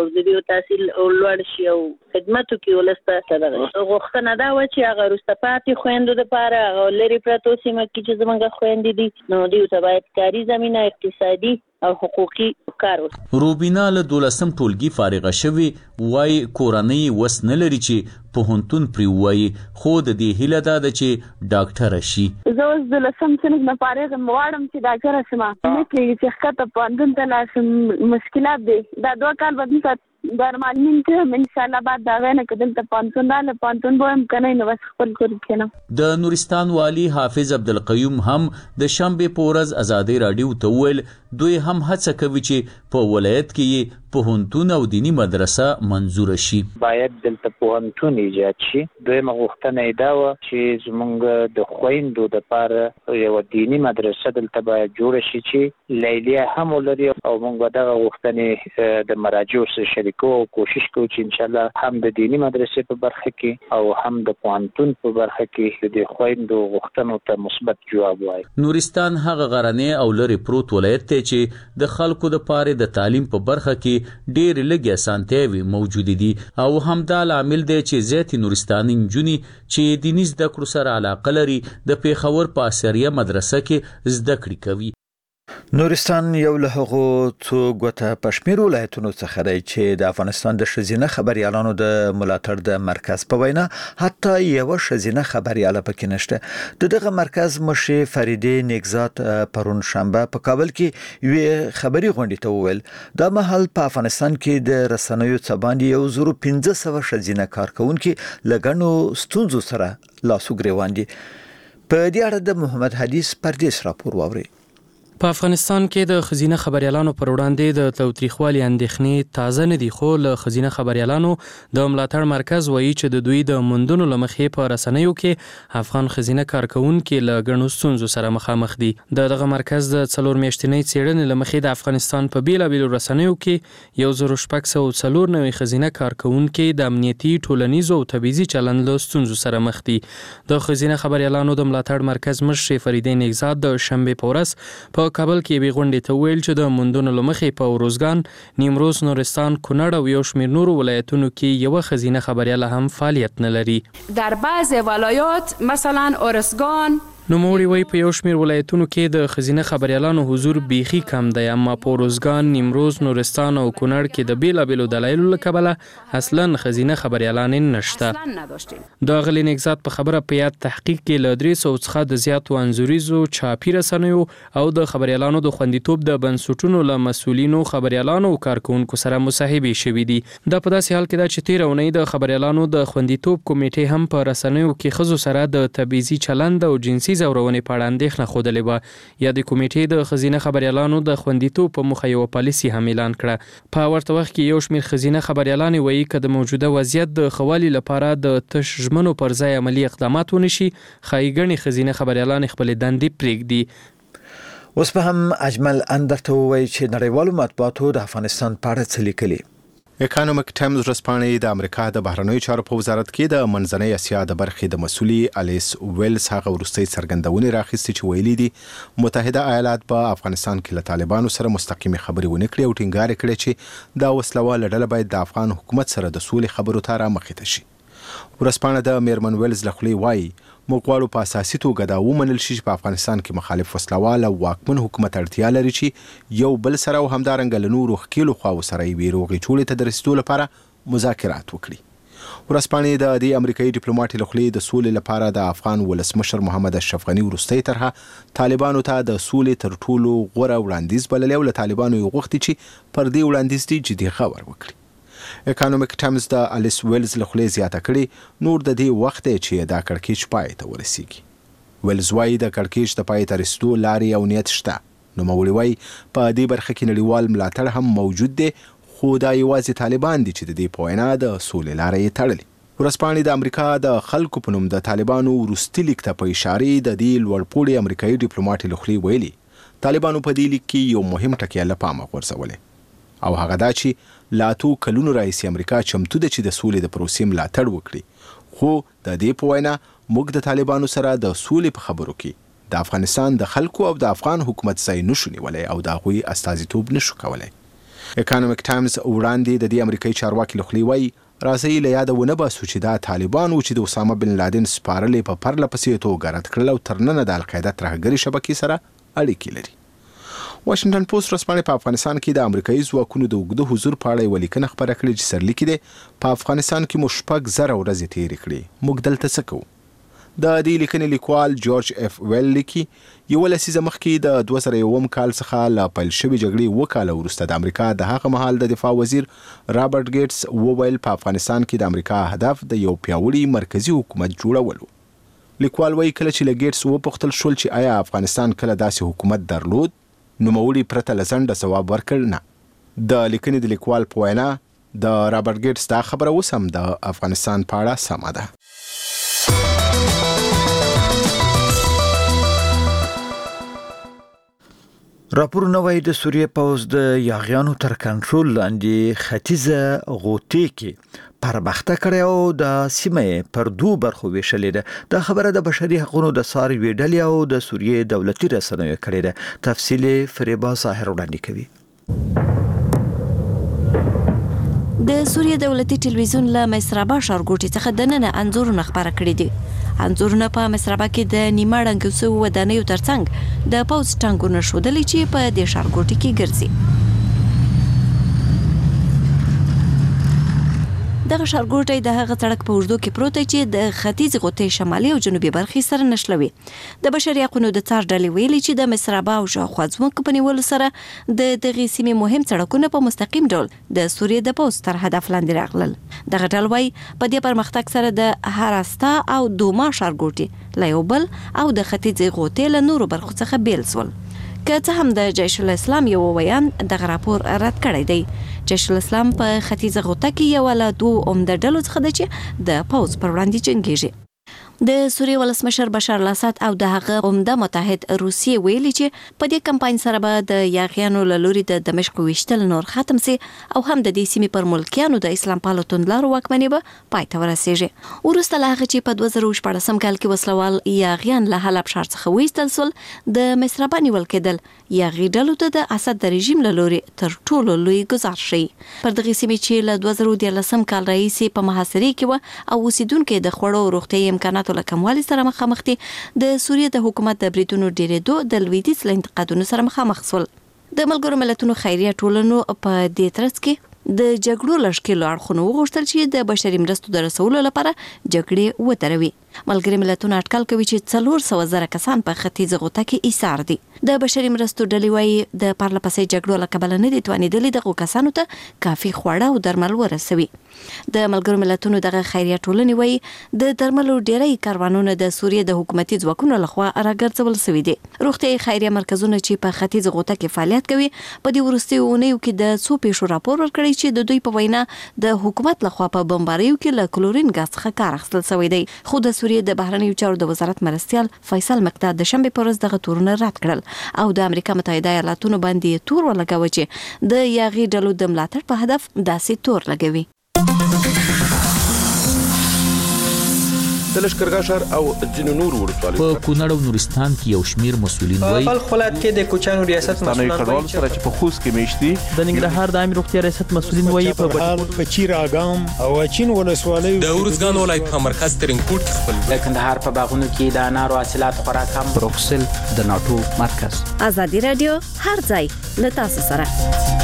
د تحصیل لوړ شي او خدمت وکړي ولس ته. غوښتنه دا وه چې هغه وروسته پاتې خویندو دپاره هغه لرې پرتو سیمه کې چې زموږ خویندې دي نو دوی ته باید کاري زمینه اقتصادي او حقوقي کار وکړي. روبینا له دولسم ټولګي فارغه شوې وایي کورنۍ وس نه لري چې پوهنتون پرې ووایي خو د دې هیله دا ده چې ډاکټره شي. زه اوس دولسم صنف نه فارغ یم غواړم چې ډاکټره شم نه کېږي چې ښکته پوهنتون ته لاړ شم مشکلات دی دا دوه کال به دلته درملمین کې هم انشاءالله بعد د هغې نه که دلته پوهنتون راغله پوهنتون به هم که نه وي نو بس خپل کور کې کښېنم. د نورستان والي حافظ عبدالقیوم هم د شنبې په ورځ ازادۍ راډیو ته وویل دوی هم هڅه کوي چې په ولایت کې یې پوهنتون او دیني مدرسه منظوره شي. باید دلته پوهنتون ایجاد شي. دویمه غوښتنه یې دا وه چې زموږ د خویندو دپاره یوه دیني مدرسه دلته باید جوړه شي چې لیلیه هم ولري او موږ به دغه غوښتنې د مراجعو سره شریکو او کوشش کوو چې انشاءالله هم د دیني مدرسې په برخه کې او هم د پوهنتون په برخه کې د خویندو غوښتنو ته مثبت جواب وایي. نورستان هغه غرنی او لرې پروت ولایت دی چې د خلکو دپاره د تعلیم په برخه کې ډېرې لږې اسانتیاوې موجودې دي او همدا لامل دی چې زیاتې نورستاني نجونې چې دیني زده کړو سره علاقه لري د پېښور په اسریه مدرسه کې زده کړې کوي. نورستان یو له هغو څو ګوته پشمیر ولایتونو څخه دی چې د افغانستان د ښځینه خبریالانو د ملاتړ د مرکز په وینا حتی یوه ښځینه خبریاله پکې نشته. د دغه مرکز مشرې فریدې نیکزاد پرون شنبه په کابل کې یوې خبري غونډې ته وویل دا مهال په افغانستان کې د رسنیو څه باندې یو زرو پنځه سوه ښځینه کارکوونکي له ګڼو ستونزو سره لاس و ګرېوان دي. په دې اړه د محمد حدیث پردیس راپور واورئ. په افغانستان کې د ښځینه خبریالانو پر وړاندې د تاوتریخوالي اندېښنې تازه نه دي خو له ښځینه خبریالانو د ملاتړ مرکز وایي چې د دوی د موندنو له مخې په رسنیو کې افغان ښځینه کارکوونکي له ګڼو ستونزو سره مخامخ دي. د دغه مرکز د څلور میاشتنۍ څېړنې له مخې د افغانستان په بېلابېلو رسنیو کې یو زر شپږ سوه څلور نوي ښځینه کارکوونکي د امنیتي ټولنیزو او تبعیضي چلند له ستونزو سره مخ دي. د ښځینه خبریالانو د ملاتړ مرکز مشرې فریدې نیکزاد د شنبې په ورځ په کابل کې یوې غونډې ته وویل چې د موندنو له مخې په اروزګان، نیمروز، نورستان، کونړ او یو شمېر نورو ولایتونو کې یوه ښځینه خبریاله هم فعالیت نه لري. در بعض ولایات مثلا ارزګان نوموړي وایي په یو شمېر ولایتونو کې د ښځینه خبریالانو حضور بیخي کم دی اما په اروزګان، نیمروز، نورستان او کونړ کې د بېلابېلو دلایلو له کبله اصلا ښځینه خبریالانې نشته. د اغلې نیکزاد په خبره په یاد تحقیق کې له درې سوو څخه د زیاتو انځوریزو چاپي رسنیو او د خبریالانو د خوندیتوب د بنسټونو له مسؤلینو، خبریالانو او کارکوونکو سره مصاحبې شوي دي. دا په داسې حال کې ده چې تېره اونۍ د خبریالانو د خوندیتوب کمیټې هم په رسنیو کې ښځو سره د تبعیضي چلند او جنسي ځورونې په اړه اندېښنه ښودلې وه. یا د کمیټې د ښځینه خبریالانو د خوندیتوب په موخه یوه پالیسي هم اعلان کړه. په ورته وخت کې یو شمېر ښځینه خبریالانې وایي که د موجوده وضعیت د ښه والي لپاره د تش ژمنو پر ځای عملي اقدامات ونشي، ښایي ګڼې ښځینه خبریالانې خپلې دندې پرېږدي. اوس به هم اجمل اندر ته ووایي چې نړیوالو مطبوعاتو د افغانستان په اړه څه لیکلي. اکانومیک ټایمز ورځپاڼې د امریکا د بهرنیو چارو په وزارت کې د منځنۍ اسیا د برخې د مسؤلې الیس ویلز هغه وروستۍ څرګندونې راخیستې چې ویلي دي متحده ایالات په افغانستان کې له طالبانو سره مستقیمې خبرې ونه کړي او ټینګار یې کړی چې دا وسلواله ډله باید د افغان حکومت سره د سولې خبرو ته رامخې ته شي. ورځپاڼه د میرمن ویلز له خولې وایي موږ غواړو په اساسي توګه دا ومنل شي چې په افغانستان کې مخالف وسلوال او واکمن حکومت اړتیا لري چې یو بل سره او همدارنګه له نورو ښکېلو خواوو سره یوې روغې جوړې ته د رسېدو لپاره مذاکرات وکړي. ورځپاڼې د دې امریکایي ډیپلوماټ له خولې د سولې لپاره د افغان ولسمشر محمد اشرف غني وروستۍ طرحه طالبانو ته د سولې تر ټولو غوره وړاندیز بللی او له طالبانو یې غوښتي چې پر دې وړاندیز دې جدي غور وکړي. اکانومیک ټایمز د الیس ویلز له خولې زیاته کړي نور د دې وخت دی چې دا کړکېچ پای ته ورسیږي. ویلز وایي د کړکېچ د پای ته رسېدو لارې او نیت شته. نوموړي وایي په دې برخه کې نړیوال ملاتړ هم موجود دی، خو دا یوازې طالبان دي چې د دې په وینا د سولې لاره یې تړلې. ورځپاڼې د امریکا د خلکو په نوم د طالبانو وروستي لیک ته په اشارې د دې لوړپوړي امریکایي ډیپلوماټ له خولې ویلي طالبانو په دې لیک کې یو مهم ټکی له پامه غورځولی او هغه دا چې لا اتو کلونو راهیسې امریکا چمتو ده چې د سولې د پروسې ملاتړ وکړي، خو د دې په وینا موږ د طالبانو سره د سولې په خبرو کې د افغانستان د خلکو او د افغان حکومت ځای نشو نیولی او د هغوی استازیتوب نشو کولی. اکانومیک ټایمز وړاندې د دې امریکایي چارواکي له خولې وایي راځئ له یاده ونه باسو چې دا طالبان و چې د اسامه بن لادن سپارلې په پرله پسې توګه رد کړل او تر ننه د القاعده ترهګرې شبکې سره اړیکې لري. واشنګټن پوسټ ورځپاڼې په افغانستان کې د امریکایي ځواکونو د اوږده حضور په اړه یوه لیکنه خپره کړې چې سرلیکي دی په افغانستان کې مو شپږ زره ورځې تېرې کړې، موږ دلته څه کوو؟ د دې لیکنې لیکوال جورج اف ویل لیکي یوه لسیزه مخکې د دوه زره یوم کال څخه له پیل شوې جګړې اووه کاله وروسته د امریکا د هغه مهال د دفاع وزیر رابرټ ګیټس وویل په افغانستان کې د امریکا هدف د یو پیاوړي مرکزي حکومت جوړول و. لیکوال وایي کله چې له ګیټس وپوښتل شول چې آیا افغانستان کله داسې حکومت درلود، نوموړي پرته له ځنډه ځواب ورکړ نه. د لیکنې د لیکوال په وینا د رابرټ ګیټس دا خبره اوس هم د افغانستان په اړه سمه ده. راپورونه وایي د سوریې پوځ د یاغیانو تر کنټرول لاندې ختیځه غوټې کې پرمختګ کړی او د سیمې پر دوه برخو ویشلې ده. دا خبره د بشري حقوقو د څار یوې ډلې او د سوریې دولتي رسنیو کړې ده. تفصیل فریبا ظاهر وړاندې کوي. د سوریې دولتي ټلویزیون له مصرابه ښارګوټي څخه د ننه انځورونه خپاره کړي دي. انځورونه په مصرابه کې د نیمه ړنګو شویو ودانیو ترڅنګ د پوځ ټانکونه ښودلي چې په دې ښارګوټي کې ګرځي. دغه ښارګوټی د هغه سړک په اوږدو کې پروت دی چې د ختیځ غوټې شمالي او جنوبي برخې سره نښلوي. د بشري حقوقو د څار ډلې ویلي چې د مصرابه او شاوخوا ځمکو په نیولو سره د دغې سیمې مهم سړکونه په مستقیم ډول د سوریې د پوځ تر هدف لاندې راغلل. دغه ډله وایي په دې پرمختګ سره د هراستا او دوما ښارګوټي له یو بل او د ختیځ غوټې له نورو برخو څخه بیل سول. که څه هم د جیش الاسلام یو ویان دغه راپور رد کړی دی. جیش الاسلام په ختیځه غوټه کې یو له دوه عمده ډلو څخه ده چې د پوځ پر وړاندې جنګیږي. د سوریې ولسمشر بشار الاسد او د هغه عمده متحد روسیې ویلي چې په دې کمپاین سره به د یاغیانو له لوري د دمشق ویشتل نور ختم سي او هم د دې سیمې پر ملکیانو د اسلام پالو توندلارو واکمنۍ به پای ته ورسیږي. وروسته له هغه چې په دوه زره شپاړسم کال کې وسلوال یاغیان له حلب ښار څخه ویستل سول، د مصرابه نیول کېدل یاغي ډلو ته د اسد د رژیم له لوري تر ټولو لوی ګزار شي. پر دغې سیمې چې له دوه زره دیارلسم کال راهیسې په محاصرې کې وه او اوسیدونکي د خوړو او روغتیايي امکاناتو له کموالي سره مخامخ دي، د سوریې د حکومت د بریدونو ډیرېدو د لویدیځ له انتقادونو سره مخامخ شول. د ملګرو ملتونو خیریه ټولنو په دې ترڅ کې د جګړو له ښکېلو اړخونو وغوښتل چې د بشري مرستو د رسولو لپاره جګړې ودروي. ملګري ملتونه اټکل کوي چې څلور سوه زره کسان په ختیځ غوطه کې ایسار دي. د بشري مرستو ډلې وايي د پرله پسې جګړو له کبله نه دي توانېدلي دغو کسانو ته کافي خواړه او درمل ورسوي. د ملګرو ملتونو دغه خیریه ټولنې وايي د درملو ډیری کاروانونه د سوریې د حکومتي ځواکونو لخوا راګرځول شوي دي. روغتیايي خیریه مرکزونه چې په ختیځ غوطه کې فعالیت کوي په دې وروستیو اونیو کې د څو پیښو راپور ورکړی چې د دوی په وینا د حکومت لخوا په بمباریو کې له کلورین ګاز څخه کار اخیستل شوی دی. خو د سوریې د بهرنیو چارو د وزارت مرستیال فیصل مقداد د شنبې په ورځ دغه تورونه رد کړل او د امریکا متحده ایالاتونو باندې تور ولګاوه چې د یاغي ډلو د ملاتړ په هدف داسې تور لګوي. د لشکرګاه ښار او ځینو نورو ولسوالیو په کونړ او نورستان کې یو شمیر مسؤلین وایي په بلخ ولایت کې د کوچیانو ریاست مسؤلین کډوالو سره چې په خوست کې میشتي د ننګرهار د عامه روغتیا ریاست مسؤلین وایي په بهار په چیر اګام او اچین ولسوالیو د ورزګان ولایت په مرکز ترینکوټ کې خپل د کندهار په باغونو کې د انارو حاصلات خورا کم. بروکسل د ناتو مرکز. ازادي رادیو هر ځای له تاسو سره.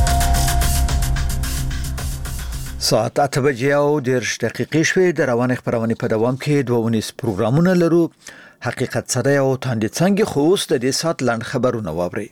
ساعت اته بجې او دېرش دقیقې شوې. د روانې خپرونې په دوام کې دوه ونیز پروګرامونه لرو. حقیقت سره او تاندې څنګه خو اوس د دې ساعت لاند خبرونه واورئ.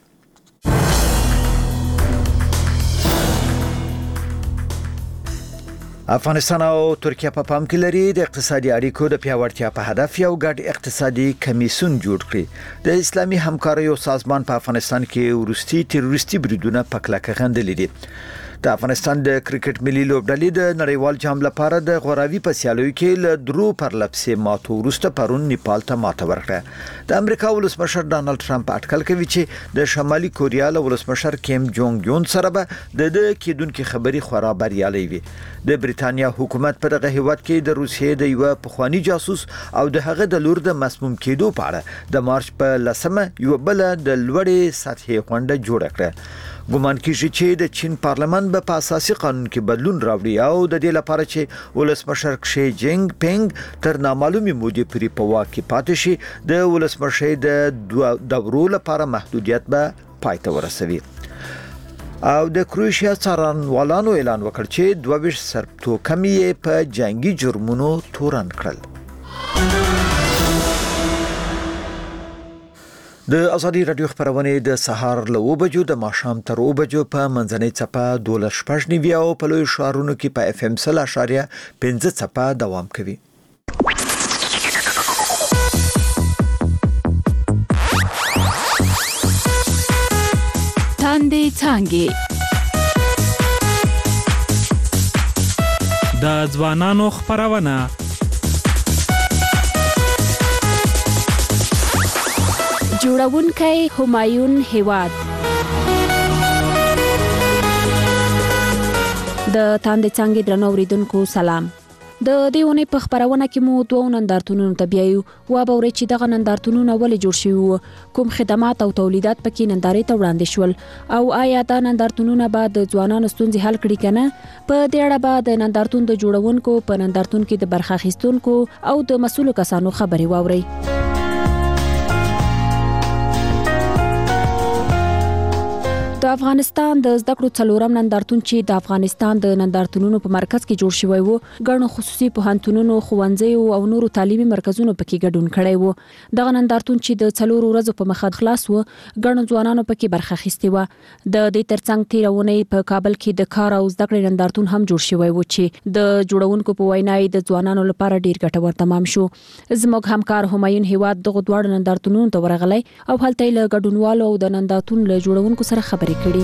افغانستان او ترکیه په پام کې لري د اقتصادي اړیکو د پیاوړتیا په هدف یو ګډ اقتصادي کمیسیون جوړ کړي. د اسلامي همکاریو سازمان په افغانستان کې ورستي تروریستي بریدونه په کلکه غندلي دي. د افغانستان د کرکټ ملي لوبډلې د نړیوال جام لپاره د غوراوي په سیالیو کې له درو پرلپسې ماتو وروسته پرون نیپال ته ماته ورکړه. د امریکا ولسمشر ډانلډ ټرمپ اټکل کوي چې د شمالي کوریا له ولسمشر کیم جونګ یون سره به د دې کېدونکو خبري خورا بریالي وي. د بریتانیا حکومت په دغه هیواد کې د روسیې د یو پخوانی جاسوس او د هغه د لور د مسموم کېدو په اړه د مارچ په لسمه یو بل د لوړې سطحي غونډه جوړه کړه. ګومان کیږي چې د چین پارلمان به په اساسي قانون کې بدلون راوړي او د دې لپاره چې ولسمشر شي جینګ پینګ تر نامعلومه مودې پورې په واک کې پاتې شي د ولسمشر د دورو لپاره محدودیت به پای ته ورسوي. او د کروشیا څارنوالانو اعلان وکړ چې دوه ویشت سرتوکمي په جنگي جرمونو تورن کړل. د ازادي رادیو خبرونه د سهار له اوه بجو د ماښام تر اوه بجو په منځنۍ څپه دولس شپږ نیوي او په لوی ښارونو کې په اف ام سل اشاریه پنځه څپه دوام کوي. تاندې څانګې د ځوانانو خبرونه جوړونکی همایون هیواد. د تاندې څانګې درنو اوریدونکو سلام. د دې ونې په خبرونه کې مو دوه نندارتونونو ته بیایو و به ورې چې دغه نندارتونونه ولې جوړ شوي کوم خدمات او تولیدات پکې نندارې ته وړاندې شول او آیا دا نندارتونونه به د ځوانانو ستونزې حل کړي کنه. په دې اړه به د نندارتون د جوړونکو په نندارتون کې د برخه اخیستونکو او د مسؤلو کسانو خبرې واورئ. د افغانستان د زده کړو څلورم نندارتون چې د افغانستان د نندارتونونو په مرکز کې جوړ شوی وو ګڼو خصوصي پوهنتونونو ښوونځیو او نورو تعلیمي مرکزونو پکې ګډون کړی وو. دغه نندارتون چې د څلورو ورځو په مخه خلاص وو ګڼو ځوانانو پکې برخه اخیستې وه. د دې ترڅنګ تېره اونۍ په کابل کې د کار او زده کړې نندارتون هم جوړ شوی وو چې د جوړونکو په وینا د ځوانانو لپاره ډیر ګټور تمام شو. زموږ همکار همایون هیواد دغه دواړو نندارتونونو ته ورغلی او هلته له ګډونوالو او د نندارتون له جوړونکو سره خبرې کړي.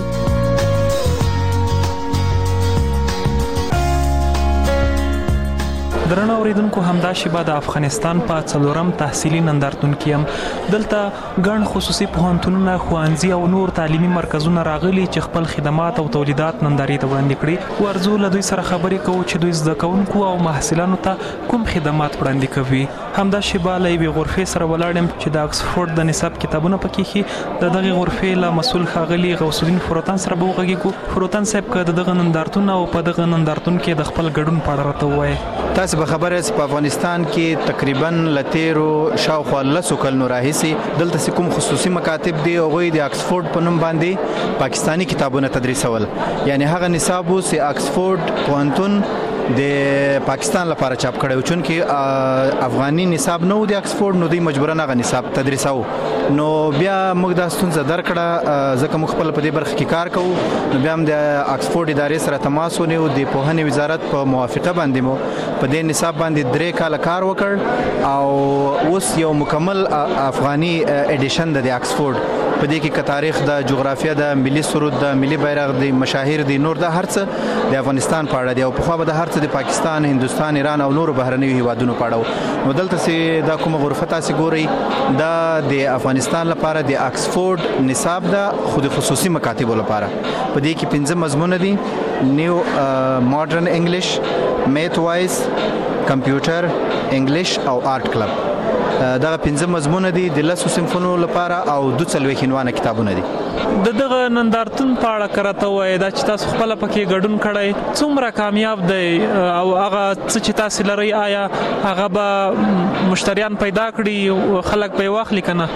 درنو اوریدونکو همدا شیبه د افغانستان په څلورم تحصیلي نندارتون کې هم دلته ګڼ خصوصي پوهنتونونه ښوونځي او نور تعلیمي مرکزونه راغلي چې خپل خدمات او تولیدات نندارې ته وړاندې کړي. ورځو له دوی سره خبرې کوو چې دوی زده کوونکو او محصلانو ته کوم خدمات وړاندې کوي. همدا شیبه له یوې غرفې سره ولاړم چې د اکسفورډ د نصاب کتابونه پکې ښي. د دغې غرفې له مسؤل ښاغلي غوث الدین فروتن سره به وغږیږو. فروتن صاحب که د دغه نندارتون او په دغه نندارتون کې د خپل ګډون په اړه راته ووایئ. تاسو به خبره یاست په افغانستان کې تقریبا لتیرو شاوخوا لسو کلونو راهیسې دلته کوم خصوصي مکاتب دي هغوی د اکسفورډ په نوم باندې پاکستانی کتابونه تدریسول. یعنی هغه نصاب و چې اکسفورډ پوهنتون د پاکستان لپاره چاپ کړی چون کې افغاني نصاب نو د اکسفورد نو دوی مجبورن هغه نصاب تدریساو نو بیا موږ دا ستونزه درکړه ځکه موږ خپل په دې برخه کې کار کوو نو بیا هم د اکسفورد ادارې سره تماس ونیو د پوهنې وزارت په موافقه باندې مو په دې نصاب باندې درې کاله کار وکړ او اوس یو مکمل افغاني ایډیشن د اکسفورد په دې کې تاریخ د جغرافیه د ملي سرود د ملي بیرغ د مشاهیر د نور د هرڅه د افغانستان په اړه دی او په خو به د هرڅه د پاکستان هندستان ایران او نور بهرنیو هیوادونو په اړه نو دلته سي دا کومه غرفه تاسو ګوري دا د افغانستان لپاره د اکسفورد نصاب د خود خصوصي مکاتب لپاره په دې کې پنځه مضمون دي نیو ماډرن انګلیش میث وایز کمپیوټر انګلیش او آرټ کلب دا پنځه مضمون دي د لاسو سمفونو لپاره او د څلوي خنوانه کتابونه دي د دغه نندارتون په اړه کرته وای دا چې تاسو خپل پکې ګډون کړی څومره کامیاب دی او هغه څه چې تاسو لري آیا هغه به مشتریان پیدا کړي خلک په واخلي کنه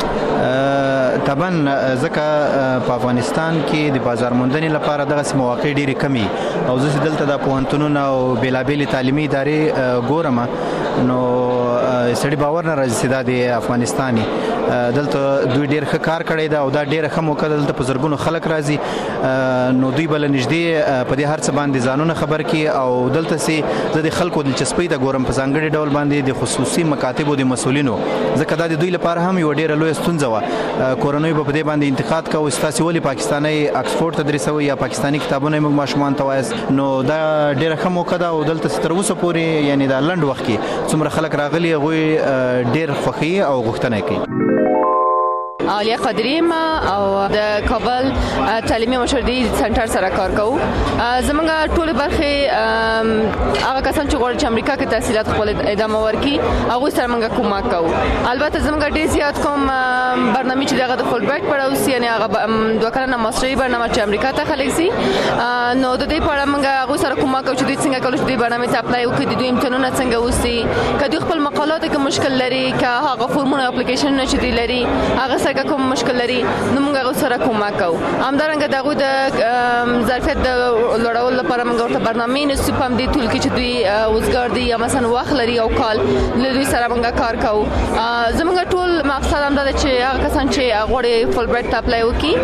طبعا ځکه په افغانستان کې د بازار موندنې لپاره دغه مواقع ډېرې کمی او زه دلته د پوهنتونونو او بیلابېلې تعلیمي ادارې ګورم نو سړي باور نه راځي چې دا د افغانستاني دلته دوی ډېر ښه کار کړی دا او دا ډېر ښه موقع دلته په زرګونو خلک راځي نو دوی بل نږدې په دې هر څه باندې ځانونه خبر کړي او دلته سي د خلکو دلچسپي ته ګورم په ځانګړي ډول باندې د خصوصي مکاتبو د مسولینو ځکه دا د دوی لپاره هم یو ډېر لوی ستونزه و کورنۍ په دې باندې انتقاد کوي ستاسو ولې پاکستاني اکسفورد تدریسوي یا پاکستاني کتابونه موږ ماشومان ته وایس نو دا ډېر ښه موقع ده او دلته تر اوسه پورې یعنی دا لنډ وخت کې څومره خلک راغلي غوي ډېر خوښي او غوښتنه کوي عالیه قادری ما او د کابل تعلیمي مشورتي سنټر سره کار کوو زمونږ ټول برخه هغه کسان چې غواړي چې امریکا کې تحصیلات خپل ادامه ورکړي هغه سره موږ کومک کوو البته زمونږ ډیر زیات کوم برنامه چې دغه د فول بیک پړاوسی یعنی هغه دوه کلنه ماستري برنامه چې امریکا ته خلک سي نو د دې په اړه موږ هغه سره کومک کوو چې دوی څنګه کولای شي د برنامه ته اپلای وکړي د دوی امتحانونه څنګه وسی کله خپل مقالات کې مشکل لري که هغه فورمونه اپلیکیشن نه چي لري هغه سره کوم مشکل لري نو موږ سره کومک کوو همدارنګه دغه د ظرفیت د لوړولو لپاره موږ ورته برنامې نصب هم دي ټول کې چې دوی وزګار دي یا مثلا وخت لري او کال له دوی سره موږ کار کوو زموږ ټول مقصد هم دا چې هغه کسان چې غواړي فول برایټ ته اپلای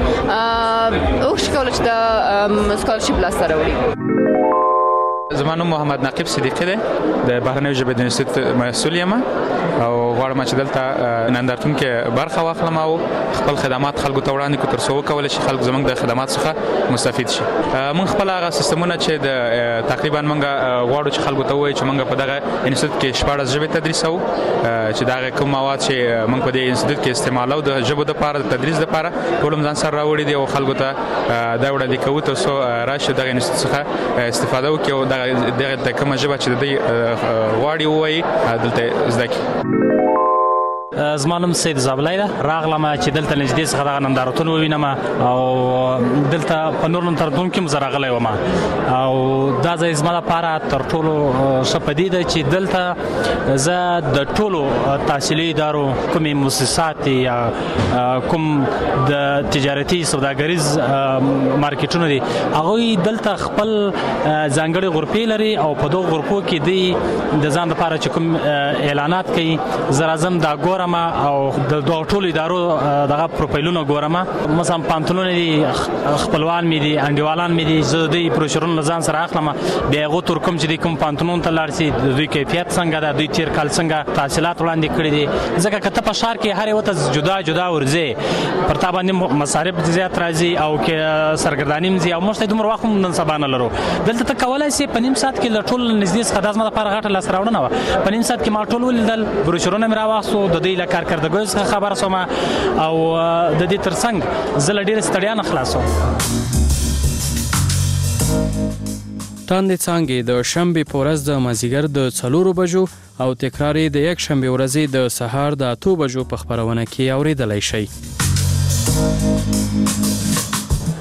وکړي او شکول چې د سکالرشپ لاسته راوړي زمانو محمد نقیب صدیقی دی د بهرنیو ژبې د انسټیټیوټ مسؤل یم او غواړم چې دلته نندارتون کې برخه واخلم او خپل خدمات خلکو ته وړاندې کړم تر څو وکول شي خلک زموږ د خدمات څخه مستفید شي موږ خپل هغه سیستمونه چې د تقریبا موږ غواړو چې خلکو ته وایي چې موږ په دغه انسټیټیوټ کې شپږ ژبې تدریسو چې دغه کوم مواد چې موږ په دې انسټیټیوټ کې استعمالو د ژبو لپاره د تدریس لپاره ټول ځان سره راوړي دي او خلکو ته دا وړاندې کوو تر څو راشي دغه انسټیټیوټ څخه استفاده وکړي او دغه د کومه ژبه چې د غواړي وایي دلته زده کړي زمانم سید زابلای ده راغلم چې دلته نږدې څخه د نندارتون ووینم او دلته په نور نندارتون کې مزراغلی وم او دا ځای زما لپاره تر ټولو ښه پدې ده چې دلته زه د ټولو تحصیلي ادارو کومې مؤسسات یا کوم د تجارتي سوداګریز مارکیټونه دي هغوی دلته خپل ځانګړي غرفې لري او په دغو غرفو کې دوی د ځان لپاره چې کوم اعلانات کوي زه راځم دا ګورم او د دوه ټولو ادارو دغه پروفایلونه ګورم مثلا پانتونونه دي خپلوان مې دي انډیوالان مې دي زه د پروشرونو ځان سره اخلم بیا هغه تر کوم چې کوم پانتونون ته لاړ شي د دوی کیفیت څنګه ده دوی تیر کال څنګه تحصیلات وړاندې کړي دي ځکه کته په شهر کې هر یو ته جدا جدا ورځي پر تا باندې مصارف زیات راځي او کې سرګردانی مزي او مشته دومره وخت نن سبا نه لرو دلته ته کولای شي په نیم ساعت کې ټول نږدې څخه د ازمه لپاره غټه لاس راوړنه و په نیم ساعت کې ما ټول ولیدل بروشرونه مې راوښتو د دې لکار کارکردګۍ څخه خبر سوم او د دې ترڅنګ زه له ډېرې ستړیا نه خلاصوم تاندې څانګې د شنبې په ورځ د مازدیګر د څلورو بجو او تکرار یې د یک شنبې ورځې د سهار د اتو بجو په خپرونه کې اورېدلی شئ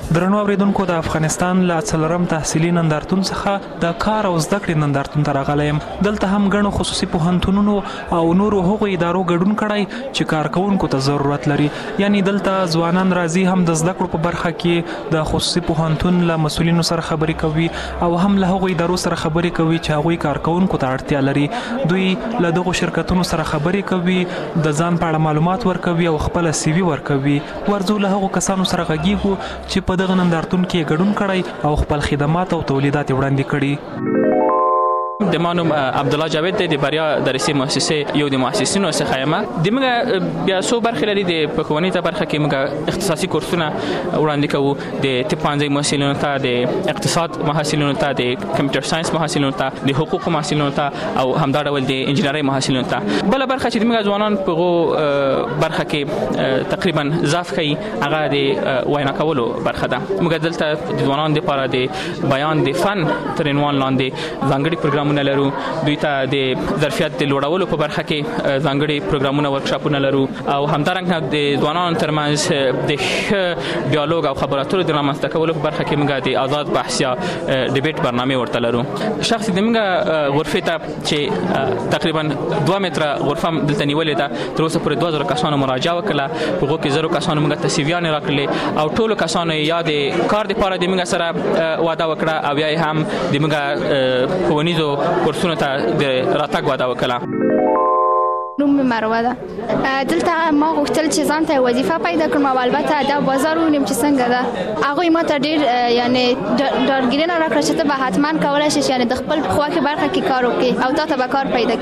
درنو اوریدونکو د افغانستان له څلورم تحصیلي نندارتون څخه د کار او زده کړې نندارتون ته راغلی یم. دلته هم ګڼو خصوصي پوهنتونونو او نورو هغو ادارو ګډون کړی چې کارکوونکو ته ضرورت لري. یعنی دلته ځوانان راځي هم د زده کړو په برخه کې د خصوصي پوهنتون له مسؤلینو سره خبرې کوي او هم له هغو ادارو سره خبرې کوي چې هغوی کارکوونکو ته اړتیا لري. دوی له دغو شرکتونو سره خبرې کوي، د ځان په اړه معلومات ورکوي او خپل سی وي ورکوي. ورځو له هغو کسانو سره غږیږو چې په دغه نندارتون کې ګډون کړی او خپل خدمات او تولیدات وړاندې کړي. د ما نوم عبدالله جاوید دی، د بریا درسي مؤسسې یو د مؤسسینو څخه یم. د موږ بیا څو برخې لري. د په ښوونې ته برخه کې موږ اختصاصي کورسونه وړاندې کوو، د طب پوهنځي محصلینو ته، د اقتصاد محصلینو ته، د کمپیوټر ساينس محصلینو ته، د حقوقو محصلینو ته او همدا ډول د انجینرۍ محصلینو ته. بل برخه چې موږ ځوانان په غو برخه کې تقریبا ضعف کوي هغه د وینا کولو برخه ده. موږ دلته د ځوانانو لپاره د بیان د فن ترنوال لاندې ځانګړي پروګرامونه لرو. دوی ته د ظرفیت د لوړولو په برخه کې ځانګړي پروګرامونه ورکشاپونه لرو او همدارنګه د ځوانانو ترمنځ د ښه ډیالوګ او خبرو اترو د رامنځته کولو په برخه کې موږ د آزاد بحث یا ډیبیټ برنامه ورته لرو. شخصي د موږ غرفې ته چې تقریبا دوه متره غرفه دلته نیولې ده، تر اوسه پورې دوه زره کسانو مراجعه وکړه. په هغو کې زرو کسانو موږ ته سیویانې راکړلې او ټولو کسانو یا د کار دپاره د موږ سره وعده وکړه او یا هم د موږ ښوونیزو کورسونو ته د راتګ وعده وکړه. نوم مې مروه ده. دلته ما غوښتل چې ځان ته وظیفه پیدا کړم او البته دا بازار وینم چې څنګه ده. هغوی ما ته ډېر یعنی ډاډګیرنه راکړه چې ته به حتما کولی شې یعنی د خپل خواکې برخه کې کار وکړې او تا ته به کار پیدا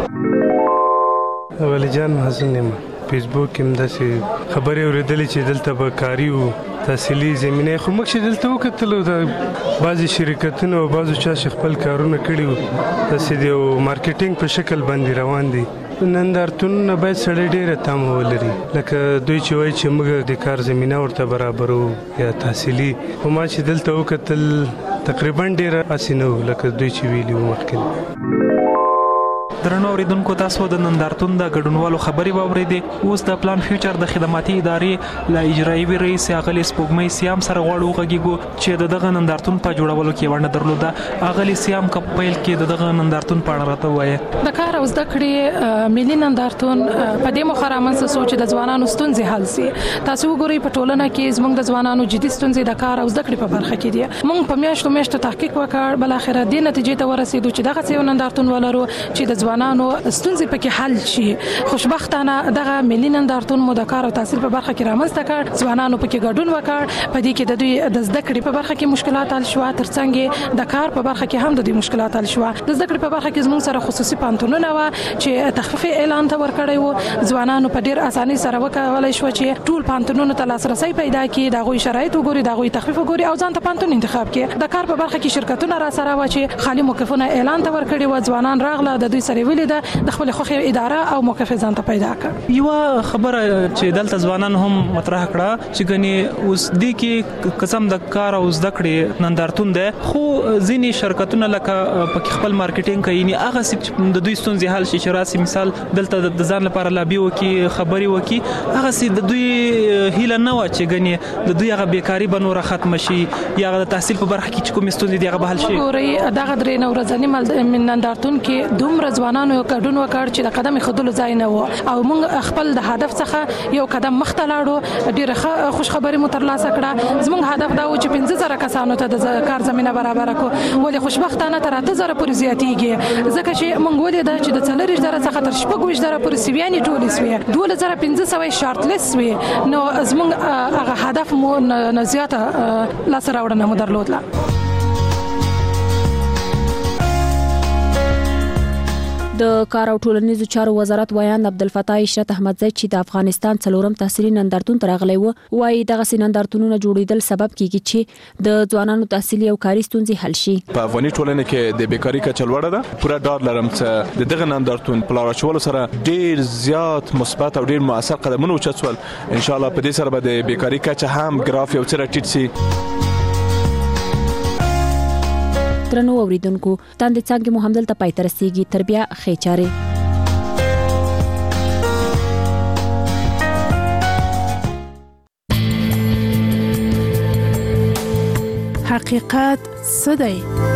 کېږي. ولی جان حسن یم. فیسبوک کې هم داسې خبرې اورېدلې چې دلته به کاري وو تحصیلي زمینه خو موږ چې دلته وکتلو د بعضې شرکتونو او بعضو چا چې خپل کارونه کړي وو داسې د یو مارکیټینګ په شکل باندې روان دي. نندارتونونه باید سړی ډېره تمه ولري، لکه دوی چې وایي چې موږ د کار زمینه ورته برابرو یا تحصیلي. خو ما چې دلته وکتل تقریبا ډېره هسې نه وو لکه دوی چې ویلي وو مخکې. درنو اوریدونکو، تاسو د نندارتون د ګډونوالو خبرې واورېدې. اوس د پلان فیوچر د خدماتي ادارې له اجرایي رئیس اغلې سپوږمۍ سیام سره غواړو وغږیږو چې د دغه نندارتون په جوړولو کې ونډه درلوده. اغلې سیام که په پیل کې د دغه نندارتون په اړه راته ووایه. د کار او زده کړې ملي نندارتون په دې موخه رامنځته شو چې د ځوانانو ستونزې حل شي. تاسو وګورئ په ټولنه کې زموږ د ځوانانو جدي ستونزې د کار او زده کړې په برخه کې دي. موږ په میاشتو میاشتو تحقیق وکړ، بل اخر دې نتیجې ته ورسېدو چې دغه یو نندارتون ولرو چې د ځوانانو ستونزې پکې حل شي. خوشبختانه دغه ملي نندارتون مو د کار او تحصیل په برخه کې رامنځته کړ. ځوانانو پکې ګډون وکړ. په دې کې د دوی د زده کړې په برخه کې مشکلات حل شو، ترڅنګ د کار په برخه کې هم د دوی مشکلات حل شو. د زده کړې په برخه کې زموږ سره خصوصي پوهنتونونه و چې تخفیف اعلان ته ورکړی وو. ځوانانو په ډېر اسانۍ سره وکولای شو چې ټول پوهنتونونو ته لاسرسی پیدا کړي، د هغوی شرایط وګوري، د هغوی تخفیف وګوري او ځان ته پوهنتون انتخاب کړي. د کار په برخه کې شرکتونه را سره و چې خالي موقفونه اعلان ته ورکړي و. ځوانان راغله، د دوی سره ولیده، د خپل خوښې اداره او موقف ځان ته پیدا کړ. یو خبره چې دلته ځوانان هم مطرح کړه چې ګني اوس د کې قسم د کار او زده کړې نندارتون ده، خو ځینې شرکتونه لکه په خپل مارکیټینګ کوي، نه هغه چې د دوی ستونزې حل شي چې راسي مثال دلته د ځان لپاره لابي وکي، خبري وکي، هغه چې د دوی هیله نه و چې ګني د دوی هغه بیکاری به نور ختم شي یا د تحصیل په برخه کې چې کوم ستونزې دی هغه به حل شي. ګوري دغه درې نورځنی نندارتون کې دومره ځوانانو ګډون وکړ چې د قدم خودلو ځای نه و او موږ خپل د هدف څخه یو قدم مخته لاړو. ډیره خوش خبري مو ترلاسه کړه. زموږ هدف دا و چې پنځه زره کسانو ته د کار زمينه برابر کړو، ولې خوشبختانه تر اته زره پورې زیاتېږي، ځکه چې موږ ولې دا چې د څلور زره څخه تر شپږ ویشت زره پورې سیویانې ټولې سوې، دوه زره پنځه سوه شارټ لیست سوې. نو زموږ هغه هدف مو نه زیاته لاسته راوړنه مو درلودله. د کار او ټولنیزو چارو وزارت وایاند عبدالفتاح عشرت احمدزی چې د افغانستان څلورم تحصیلي نندارتون ته راغلی و، وایي دغه نندارتونونه جوړیدل سبب کیږي چې د ځوانانو تحصیلي او کاري ستونزې حل شي. په افغاني ټولنه کې د بیکاری کچه لوړه ده. پوره ډاډ لرم چې د دغه نندارتون په لار اچولو سره ډیر زیات مثبت او ډیر مؤثر قدمونه اوچتول. ان شاء الله په دې سره به د بیکاری کچه هم ګراف یو څه راټیټ شي. درنو اوریدونکو، تاندې څنګه مو همدلته پای ته رسیږي. تر بیا ښې چارې. حقیقت څه دی؟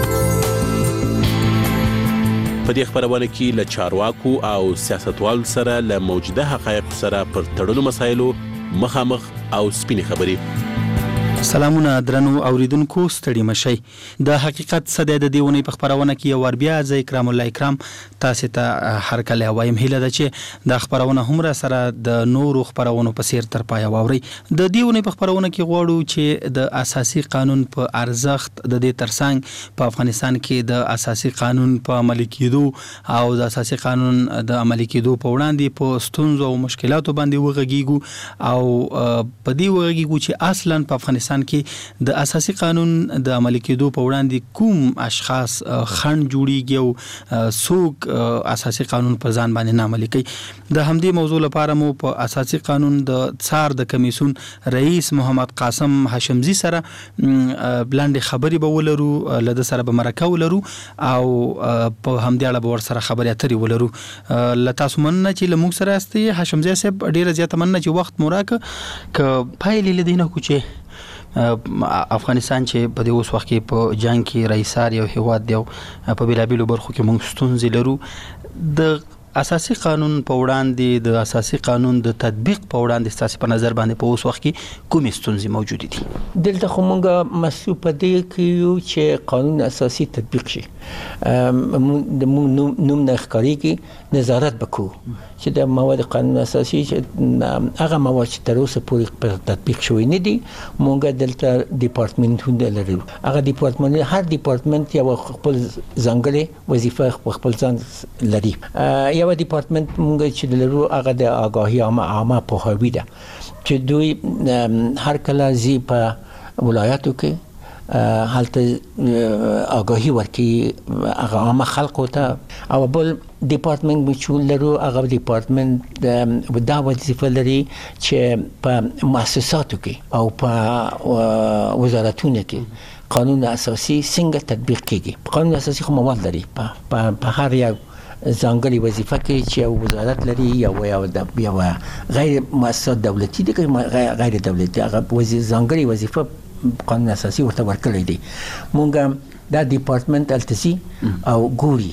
په دې خبرونه کې له چارواکو او سیاستوالو سره له موجوده حقایق سره پر تړلو مسایلو مخامخ او سپینې خبرې. سلامونه درنو اوریدونکو، ستړي مشئ. د حقیقت صدې د دیونی په خبرونه کې یو ور بیا ځای کرام الله اکرام تاسو ته هر کله وایم هیله ده چې د خبرونه هم را سره د نورو خبرونو په سیر تر پای واوري. د دیونی په خبرونه کې غواړو چې د اساسي قانون په ارزښت د دې ترڅنګ په افغانستان کې د اساسي قانون په عملي کېدو او د اساسي قانون د عملي کېدو په وړاندې په ستونزو او مشکلاتو باندې وغږیږو او په دې وغږیږو چې اصلا په افغانستان کې د اساسي قانون د عملي کېدو په وړاندې کوم اشخاص خنډ جوړیږي او څوک اساسي قانون په ځان باندې نه عملي کوي. د همدې موضوع لپاره مو په اساسي قانون د څار د کمیسیون رئیس محمد قاسم هاشمزي سره بلاندې خبري به ولرو، لده سره به مرکه ولرو او په همدې اړه به ور سره خبرې اترې ولرو. لته تاسو مننه چې لموږ سره استي هاشمزي صاحب، ډیره زیاته مننه چې وخت موراک ک پایلې لدینه کوچه افغانستان چې په دې اوس وخت کې په جنگ کې رئیسار یو هیواد دی په بیلابیلو برخو کې موږ ستونزې لرو. د اساسي قانون په وړاندې د اساسي قانون د تطبیق په وړاندې ستاسو په نظر باندې په اوس وخت کې کومې ستونزې موجود دي؟ دلته خو موږ مسؤل په دې کې یو چې قانون اساسي تطبیق شي. د نوم نه ښکارېږي نظارت وکړو چې د مواد قانون اساسي چې هغه مواد چې تر اوسه پورې په تطبیق شوی نه دي. موږ دلته ډیپارټمنټونه لرو. هغه ډیپارټمنټ هر ډیپارټمنټ یو خپل ځانګړې وظیفه خپل ځان لري. یو ډیپارټمنټ موږ چې لرو هغه د آگاهي عامه عامه پوهاوی ده چې دوی هر کله زی په ولایتو کې هلته آگاهی ورکی هغه عامه خلکو ته او بل ډیپارټمنټ چې لرو هغه ډیپارټمنټ دا وظیفه لري چې په مؤسساتو کې او په وزارتونو کې قانون اساسي څنګه تطبیق کیږي. قانون اساسي خو مواد لري په هر یو ځانګړي وظیفه کې چې یو وزارت لري یا یو د یو غیر مؤسسات دولتي دي غیر دولتي هغه ځانګړي وظیفه قانون اساسي ورته ورکړی دی. مونږ دا ډیپارټمنټ التزي او ګوري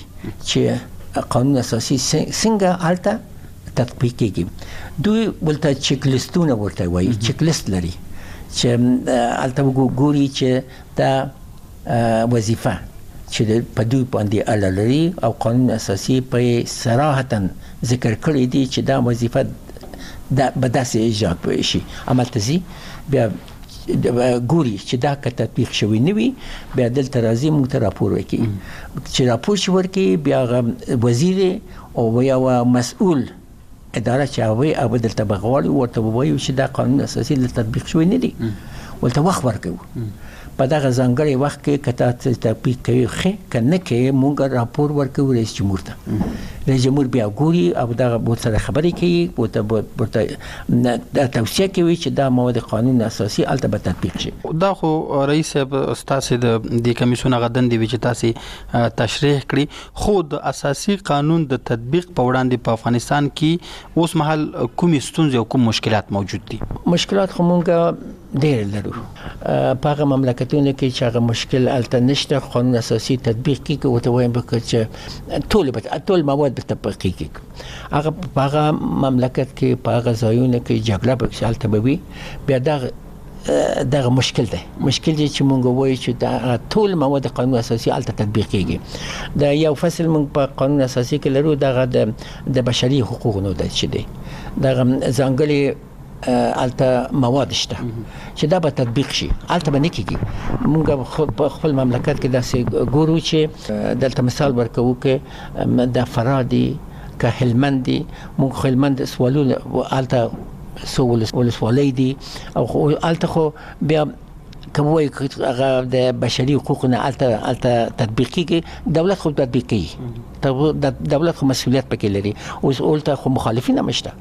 چې قانون اساسي څنګه الته تطبیق کیږي. دوی ولته چیک لیستونه ورته وایي، چیک لیست لري چې الته ګوري چې دا وظیفه چې په دوی باندې اړه لري او قانون اساسي په صراحتا ذکر کړی دی چې دا وظیفه د بداسې اجرا شي. عملتزي بیا ګوري چې دا که تطبیق شوی نه وي بیا دلته راځي موږ ته راپور ورکوي. چې راپور شي ورکوي بیا وزیر او یو مسؤل اداره چې هغوی هغه دلته به غواړي ورته ووایو چې دا قانون اساسي تطبیق شوی نه دی، ورته وخت ورکوو. په دغه ځانګړي وخت کې که تا تطبیق کوي ښه، که نه کوي موږ راپور ورکوو رئیس جمهور ته. رئیس جمهور بیا ګوري او دغه ورسره خبرې کوي، ورته دا توصیه کوي چې دا مواد قانون اساسي هلته به تطبیق شي. دا خو رئیس صاحب ستاسو د دې کمیسیون هغه دندې وي چې تاسو تشریح کړي، خو د اساسي قانون د تطبیق په وړاندې په افغانستان کې اوس مهال کومې ستونزې او کوم مشکلات موجود دي؟ مشکلات خو موږ ډېر لرو. په هغه مملکتونو کې چې هغه مشکل هلته نشته، قانون اساسي تطبیق کېږي، ورته وایم چې ټول ټول مواد به تطبیق کېږي. هغه په هغه مملکت کې په هغه ځایونو کې جګړه به هلته به وي، بیا دغه دغه مشکل دی. مشکل دی چې موږ وایو چې دا ټول مواد قانون اساسي هلته تطبیق کېږي. دا یو فصل موږ په قانون اساسي کې لرو، دغه د بشري حقوقو دی چې دی دغه ځانګړي الته مواد شته چې دا به تطبیق شي، الته به نه کېږي. موږ په خپل مملکت کې داسې ګورو چې دلته مثال ورکوو کې د فراه دي که هلمند دي. موږ هلمند سوالونه الته څو ولسوالۍ دي او الته خو بیا که وایي هغه د بشري حقوقو نه الته الته تطبیق کېږي، دولت خو تطبیق کوي، دولت خو مسؤلیت پکې لري. اوس الته خو مخالفین هم شته.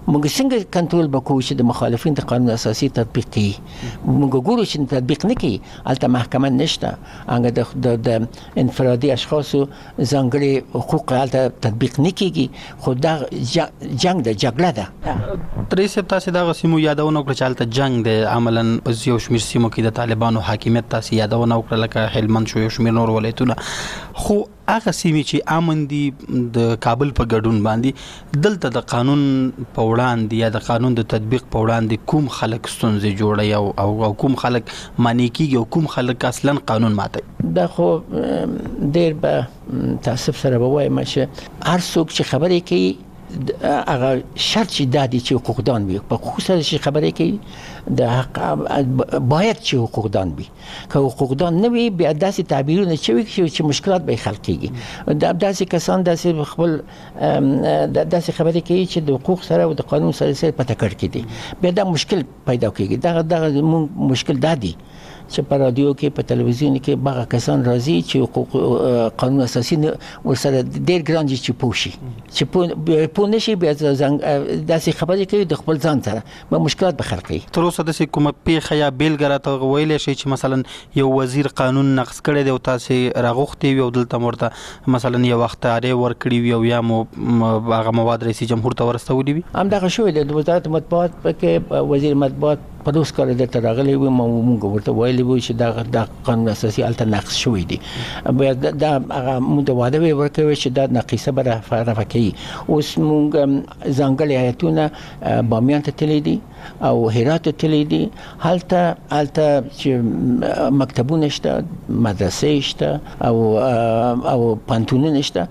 موږ څنګه کنټرول وکړو چې د مخالفین د قانون اساسي تطبیق کړي؟ موږ ګورو چې تطبیق نه کوي، البته محکمه نشته، هغه د انفرادي اشخاصو ځانګړي حقوق البته تطبیق نه کیږي، خو دا جنگ د جګړه ده. رئیس صاحب تاسو دا سیمو یادونه وکړه چې البته جنگ د عملاً یو شمېر سیمو کې د طالبانو حاکمیت تاسو یادونه وکړه لکه هلمند شو یو شمېر نور ولایتونه، خو هغه سیمې چې امن دي د کابل په ګډون باندې دلته د قانون په وړاندې یا د قانون د تطبیق په وړاندې کوم خلک ستونزې جوړي او او کوم خلک معنی کیږي او کوم خلک اصلا قانون ماتي؟ دا خو ډېر به تاسف سره ووایم چې هر څوک چې خبرې کوي هغه شرط چې دادی چې حقوقدان وي، په خصوصا چې خبرې کوي د حق باید چې حقوقدان وي، که حقوقدان نه وي بیا داسې تعبیرونه شوي چې مشکلات به خلق کیږي. دا داسې کسان داسې خپل داسې خبرې کوي چې د حقوق سره او د قانون سره سره په ټکر کې دي، بیا دا مشکل پیدا کیږي. دا دا مشکل دادی چې په رادیو کې په تلویزیون کې باغ کسان راځي چې قانون اساسي ورسره ډېر ګران دي چې پوښي چې پوه نشي بیا داسې خبرې کوي د خپل ځان سره به مشکلات به خلق کوي. تر اوسه داسې کومه پیښه یا بیلګه راته ویلی شي چې مثلا یو وزیر قانون نقض کړی دی او تاسې راغوښتي وي او دلته ورته مثلا یو اختیاري ورکړي وي او یا مو هغه مواد رئیس جمهور ته ورسولي وي؟ همدغه شوی دی. د وزارت مطبوعات پکې وزیر مطبوعات په اوس کال درته راغلی وي، موږ ورته ویلي وو چې دا د قانون اساسي هلته نقض شوی دی، بیا دا هغه موږ واده ورکوي چې دا نقیصه به رفع کوي. اوس موږ ځانګړي هیئتونه بامیان ته تللي دي او هرات ته تللي دي، هلته هلته چې مکتبونه شته، مدرسې شته او او پانتونونه شته،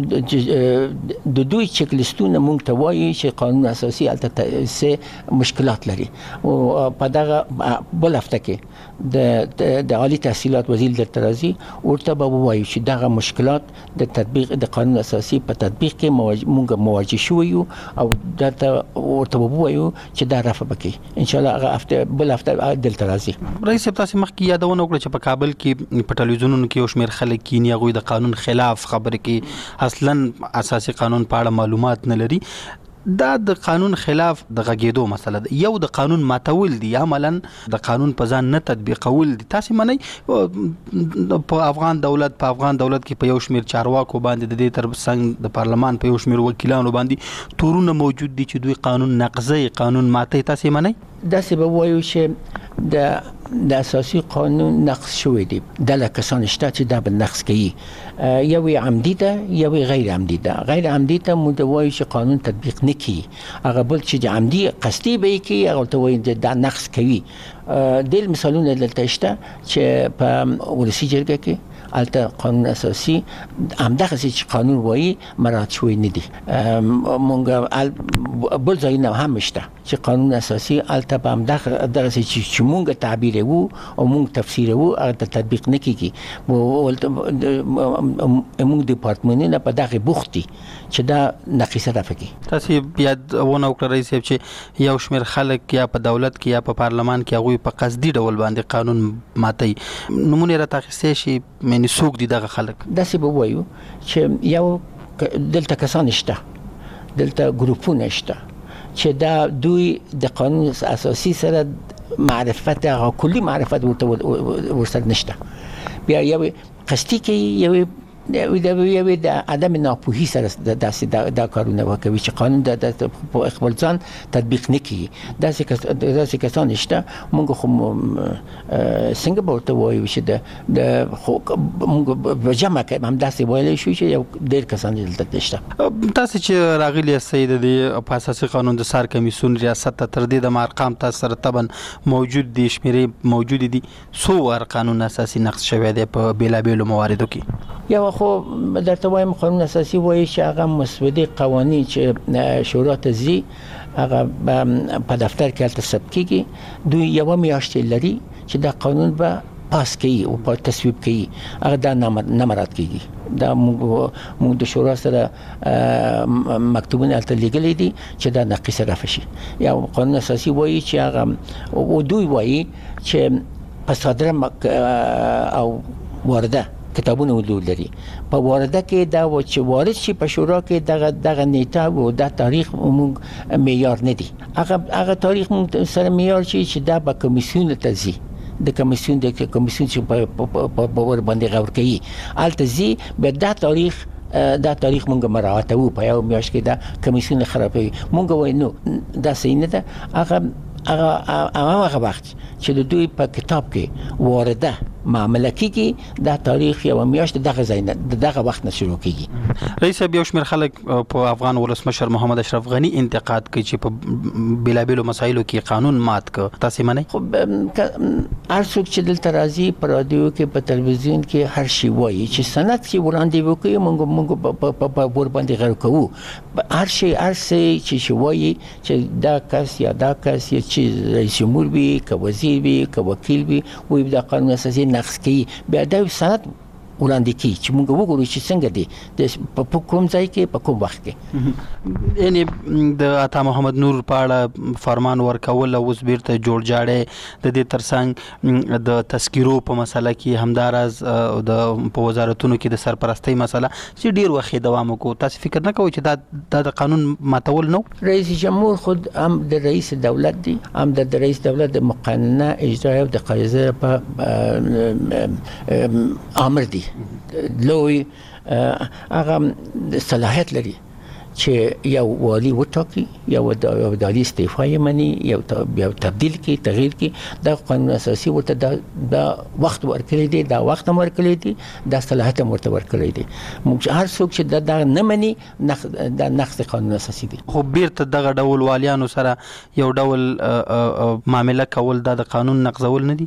د دوی چک لیستونه موږ ته وایي چې قانون اساسي هلته څه مشکلات لري. او په دغه بل هفته کې د د عالی تحصیلات وزیر درته راځي ورته به ووایو چې دغه مشکلات د تطبیق د قانون اساسي په تطبیق کې موږ مواجه شوي یو او درته ورته به ووایو چې دا رفع وکړي. ان شاء الله هغه هفته بل هفته دلته راځي. رئیس صاحب تاسو مخکې یادونه وکړه چې په کابل کې په ټلویزیونونو کې یو شمېر خلک کینی هغوی د قانون خلاف خبرې کوي، اصلا اساسي قانون په اړه معلومات نه لري. دا د قانون خلاف د غږېدو مسله ده، یو د قانون ماتول دي، عملاً د قانون په ځان نه تطبیقول دي. تاسو منئ په افغان دولت په افغان دولت کې په یو شمېر چارواکو باندې د دې ترڅنګ د پارلمان په یو شمېر وکیلانو باندې تورونه موجود دي چې دوی قانون نقضي، قانون ماتي. تاسو منئ؟ داسې به وایو چې د د اساسي قانون نقض شوی دی، دله کسان شته چې دا به نقض کوي، یو عمدي ده یو غیر عمدي ده. غیر عمدي ته موږ وایو چې قانون تطبیق نه کوي، هغه بل چې عمدي قصدي به کوي هغه ته وایي دا نقض کوي. د مثالونه دلته شته چې په ولسی جرګه کې البته قانون اساسي همدغه چې قانون وایي مراعات شوی نه دي. مونږ بل ځای نه هم شته چې قانون اساسي البته په همدغه دغه چې مونږ تعبیر وو او مونږ تفسیر وو هغه تطبیق نه کیږي. مونږ ډپارټمنټونه په دغه بوختي چې دا نقیصه رافع کوي. تاسو یادونه وکړه رئیس صاحب چې یو شمېر خلک یا په دولت کې یا په پارلمان کې هغوی په قصدي ډول باندې قانون ماتي، نمونه راته اخیستی شي یعنې څوک دي دغه خلک؟ داسې به ووایو چې یو دلته کسان شته، دلته ګروپونه شته چې دا دوی د قانون اساسي سره معرفت هغه کلي معرفت ورته ورسره نشته، بیا یو قصدي کوي، یو د یو د عدم ناپوهي سره داسې دا کارونه وکوي چې قانون د خپل ځان تطبیق نه کوي. داسې کسان شته. موږ خو څنګه به ورته وایو چې د موږ په جمع کې همداسې ویلی شو چې یو ډېر کسان دلته شته. تاسو چې راغلي یاستئ د دې په اساسي قانون د سر کمیسیون ریاست ته، تر دې دمه ارقام تاسو سره طبعا موجود دي، شمېرې موجودې دي، څو وار قانون اساسي نقض شوی دی په بېلابېلو مواردو کې؟ یو خو درته وایم قانون اساسي وایي چې هغه مسودې قوانین چې شورا ته ځي هغه په دفتر کې هلته ثبت کېږي، دوی یوه میاشت لري چې دا قانون به پاس کوي او په تصویب کوي، هغه دا نه مراعات کېږي. دا موږ د شورا سره مکتوبونه هلته لیږلي دي چې دا نقیصه رفع شي. یا قانون اساسي وایي چې هغه او دوی وایي چې په صادره او وارده کتابونه ولولري په وارده کې دا و چې وارد شي په شورا کې دغه دغه نیټه او د تاریخ موږ معیار نه دي هغه هغه تاریخ موږ سره معیار شي چې دا به کمیسیون ته ځي د کمیسیون د کمیسیون چې په ور باندې غور کوي التزي به دا تاریخ دا تاریخ مونږ مراعاتو په یو میاشت کې دا کمیسیون خرابوي مونږ وای نو دا صحیح نه ده هغه هغه هغه وخت چې د دوی په کتاب کې وارده معامله کیږي دا تاریخ یو میاشت دغه ځای نه دغه وخت نه شروع کیږي رئیس بیا شمیر خلک په افغان ولسمشر محمد اشرف غنی انتقاد کوي چې په بلابلو مسایلو کې قانون مات ک تاسو منئ خو هر څوک چې دلته راځي په رادیو کې په تلویزیون کې هر شي وایي چې سند چې وړاندې وکړي موږ موږ په ور باندې غږ کوو هر شي هر څه چې شي وایي چې دا کس یا دا کس چې رئیس جمهور وي که وزیر وي که وکیل وي وایي دا قانون اساسي نقض کوي بیا دا سند وړاندې کی چې موږ وګورو چې څنګه دي د په کوم ځای کې په کوم وخت کې یعنی د عطا محمد نور په اړه فرمان ورکول او اوس بیرته جوړ جاړې د دې ترڅنګ د تذکیرو په مسله کې همدارز د په وزارتونو کې د سرپرستۍ مسله چې ډیر وخت دوام وکړو تاسو فکر نه کوئ چې دا د قانون ماتول نو رئیس جمهور خود هم د رئیس دولت دی هم د رئیس دولت د مقننه اجرا او د قاضي په امر دی لوی هغه صلاحیت لري چې یو والی وټاکي یو د والی استعفا مني یو یو تبدیل کی تغییر کی د قانون اساسي ورته د وخت ورکړي دي دا وخت ورکړي دي د صلاحیت ورته ورکړي دي موږ هر څوک چې د نه مني د نقض قانون اساسي دي خو بیرته دغه ډول والیانو سره یو ډول معامله کول د قانون نقضول نه دي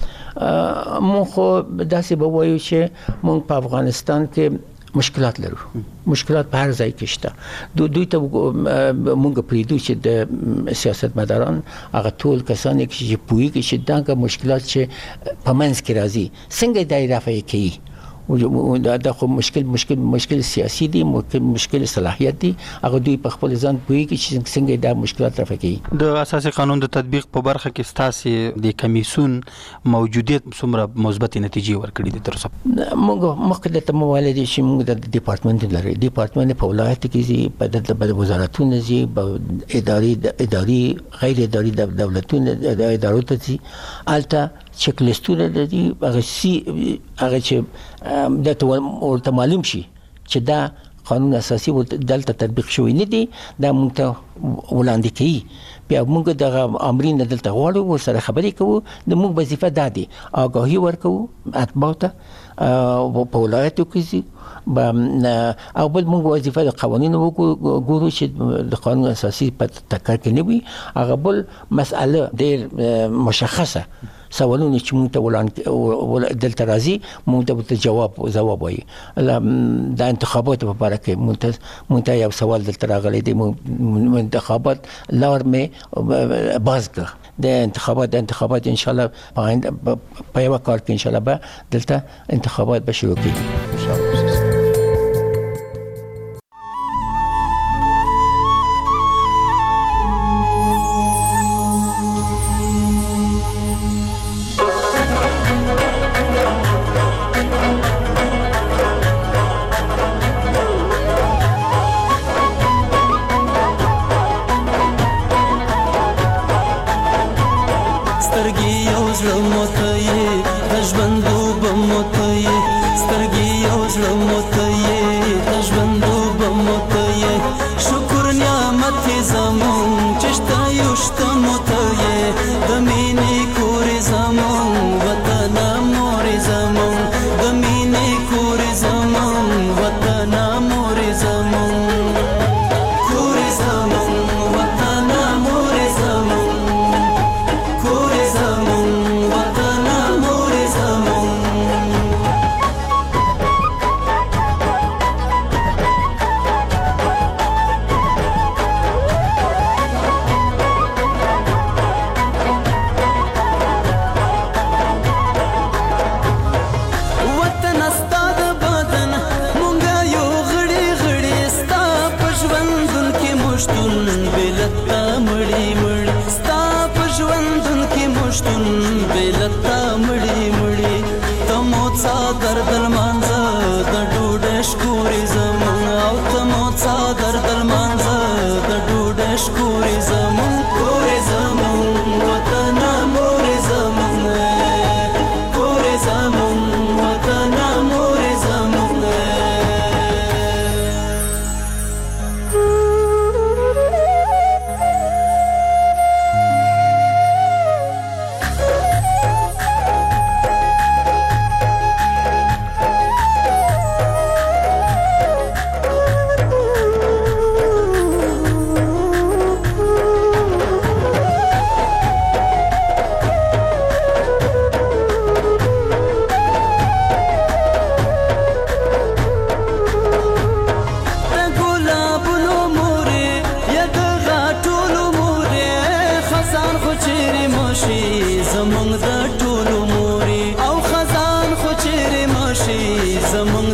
مونږ خو داسې به وایو چې مونږ په افغانستان کې مشکلات لرو مشکلات په هر ځای کې شته دو دوی ته مونږ پریدو چې د سیاستمداران هغه ټول کسان چې پوهیږي چې دا مشکلات چې په منځ کې راځي څنګه دای رافع کوي دا خو مشکل مشکل مشکل سیاسي دي مشکل صلاحیت دي هغه دوی په خپل ځان پوهیږي چې څنګه دا مشکلات رافع کوي د اساسي قانون د تطبیق په برخه کې ستاسو د کمیسیون موجودیت څومره مثبت نتیجې ورکړي دي تر اوسه موږ مخکې د موالد چې موږ د ډپارټمنټ لري ډپارټمنټ په ولایت کې زی په د وزارتونو زی په اداري اداري غیر اداري دولتونو د ادارو ته زی الته چک لیستونه د دې هغه سي هغه چې د ورته معلوم شي چې دا قانون اساسي دلته تطبیق شوی نه دی دا مونږ ته وړاندې کوي بیا مونږ د امرین دلته غواړو ورسره خبرې کوو د مونږ وظیفه دا دی آگاهي ورکوو اتباع ته په ولایتو کې او بل مونږ وظیفه د قوانینو وګورو چې د قانون اساسي په تکر کې نه وي هغه بل مسأله ډېر مشخصه سوالونه چې مونږ ته وړاندې دلته راځي مونږ ته جواب جواب وایي د انتخاباتو په اړه کې مونږ ته یو سوال دلته راغلی دی انتخابات لار مې باز کړ د انتخابات د انتخابات ان شاء الله په یو کال کې ان شاء الله به دلته انتخابات به شروع کیږي ان شاء الله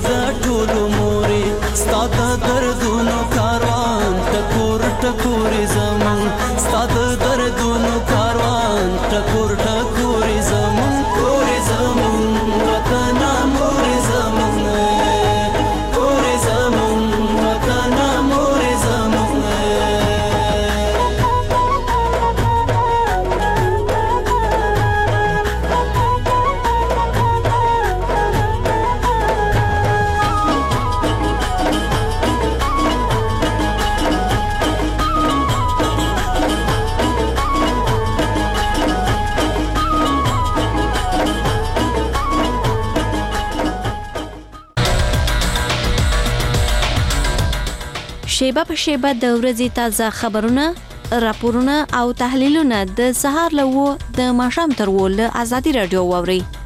د ټولو مورې ستا د دردونو کاروان ټکور ټکورې زمون ستا د دردونو کاروان ټکور ټکورې زمون کورې زمون وطن مورې زمون کورې زمون وطن مورې زمون شیبه په شیبه د ورځې تازه خبرونه، راپورونه او تحلیلونه د سهار له و د ماښام تر و له ازادي رادیو واوري.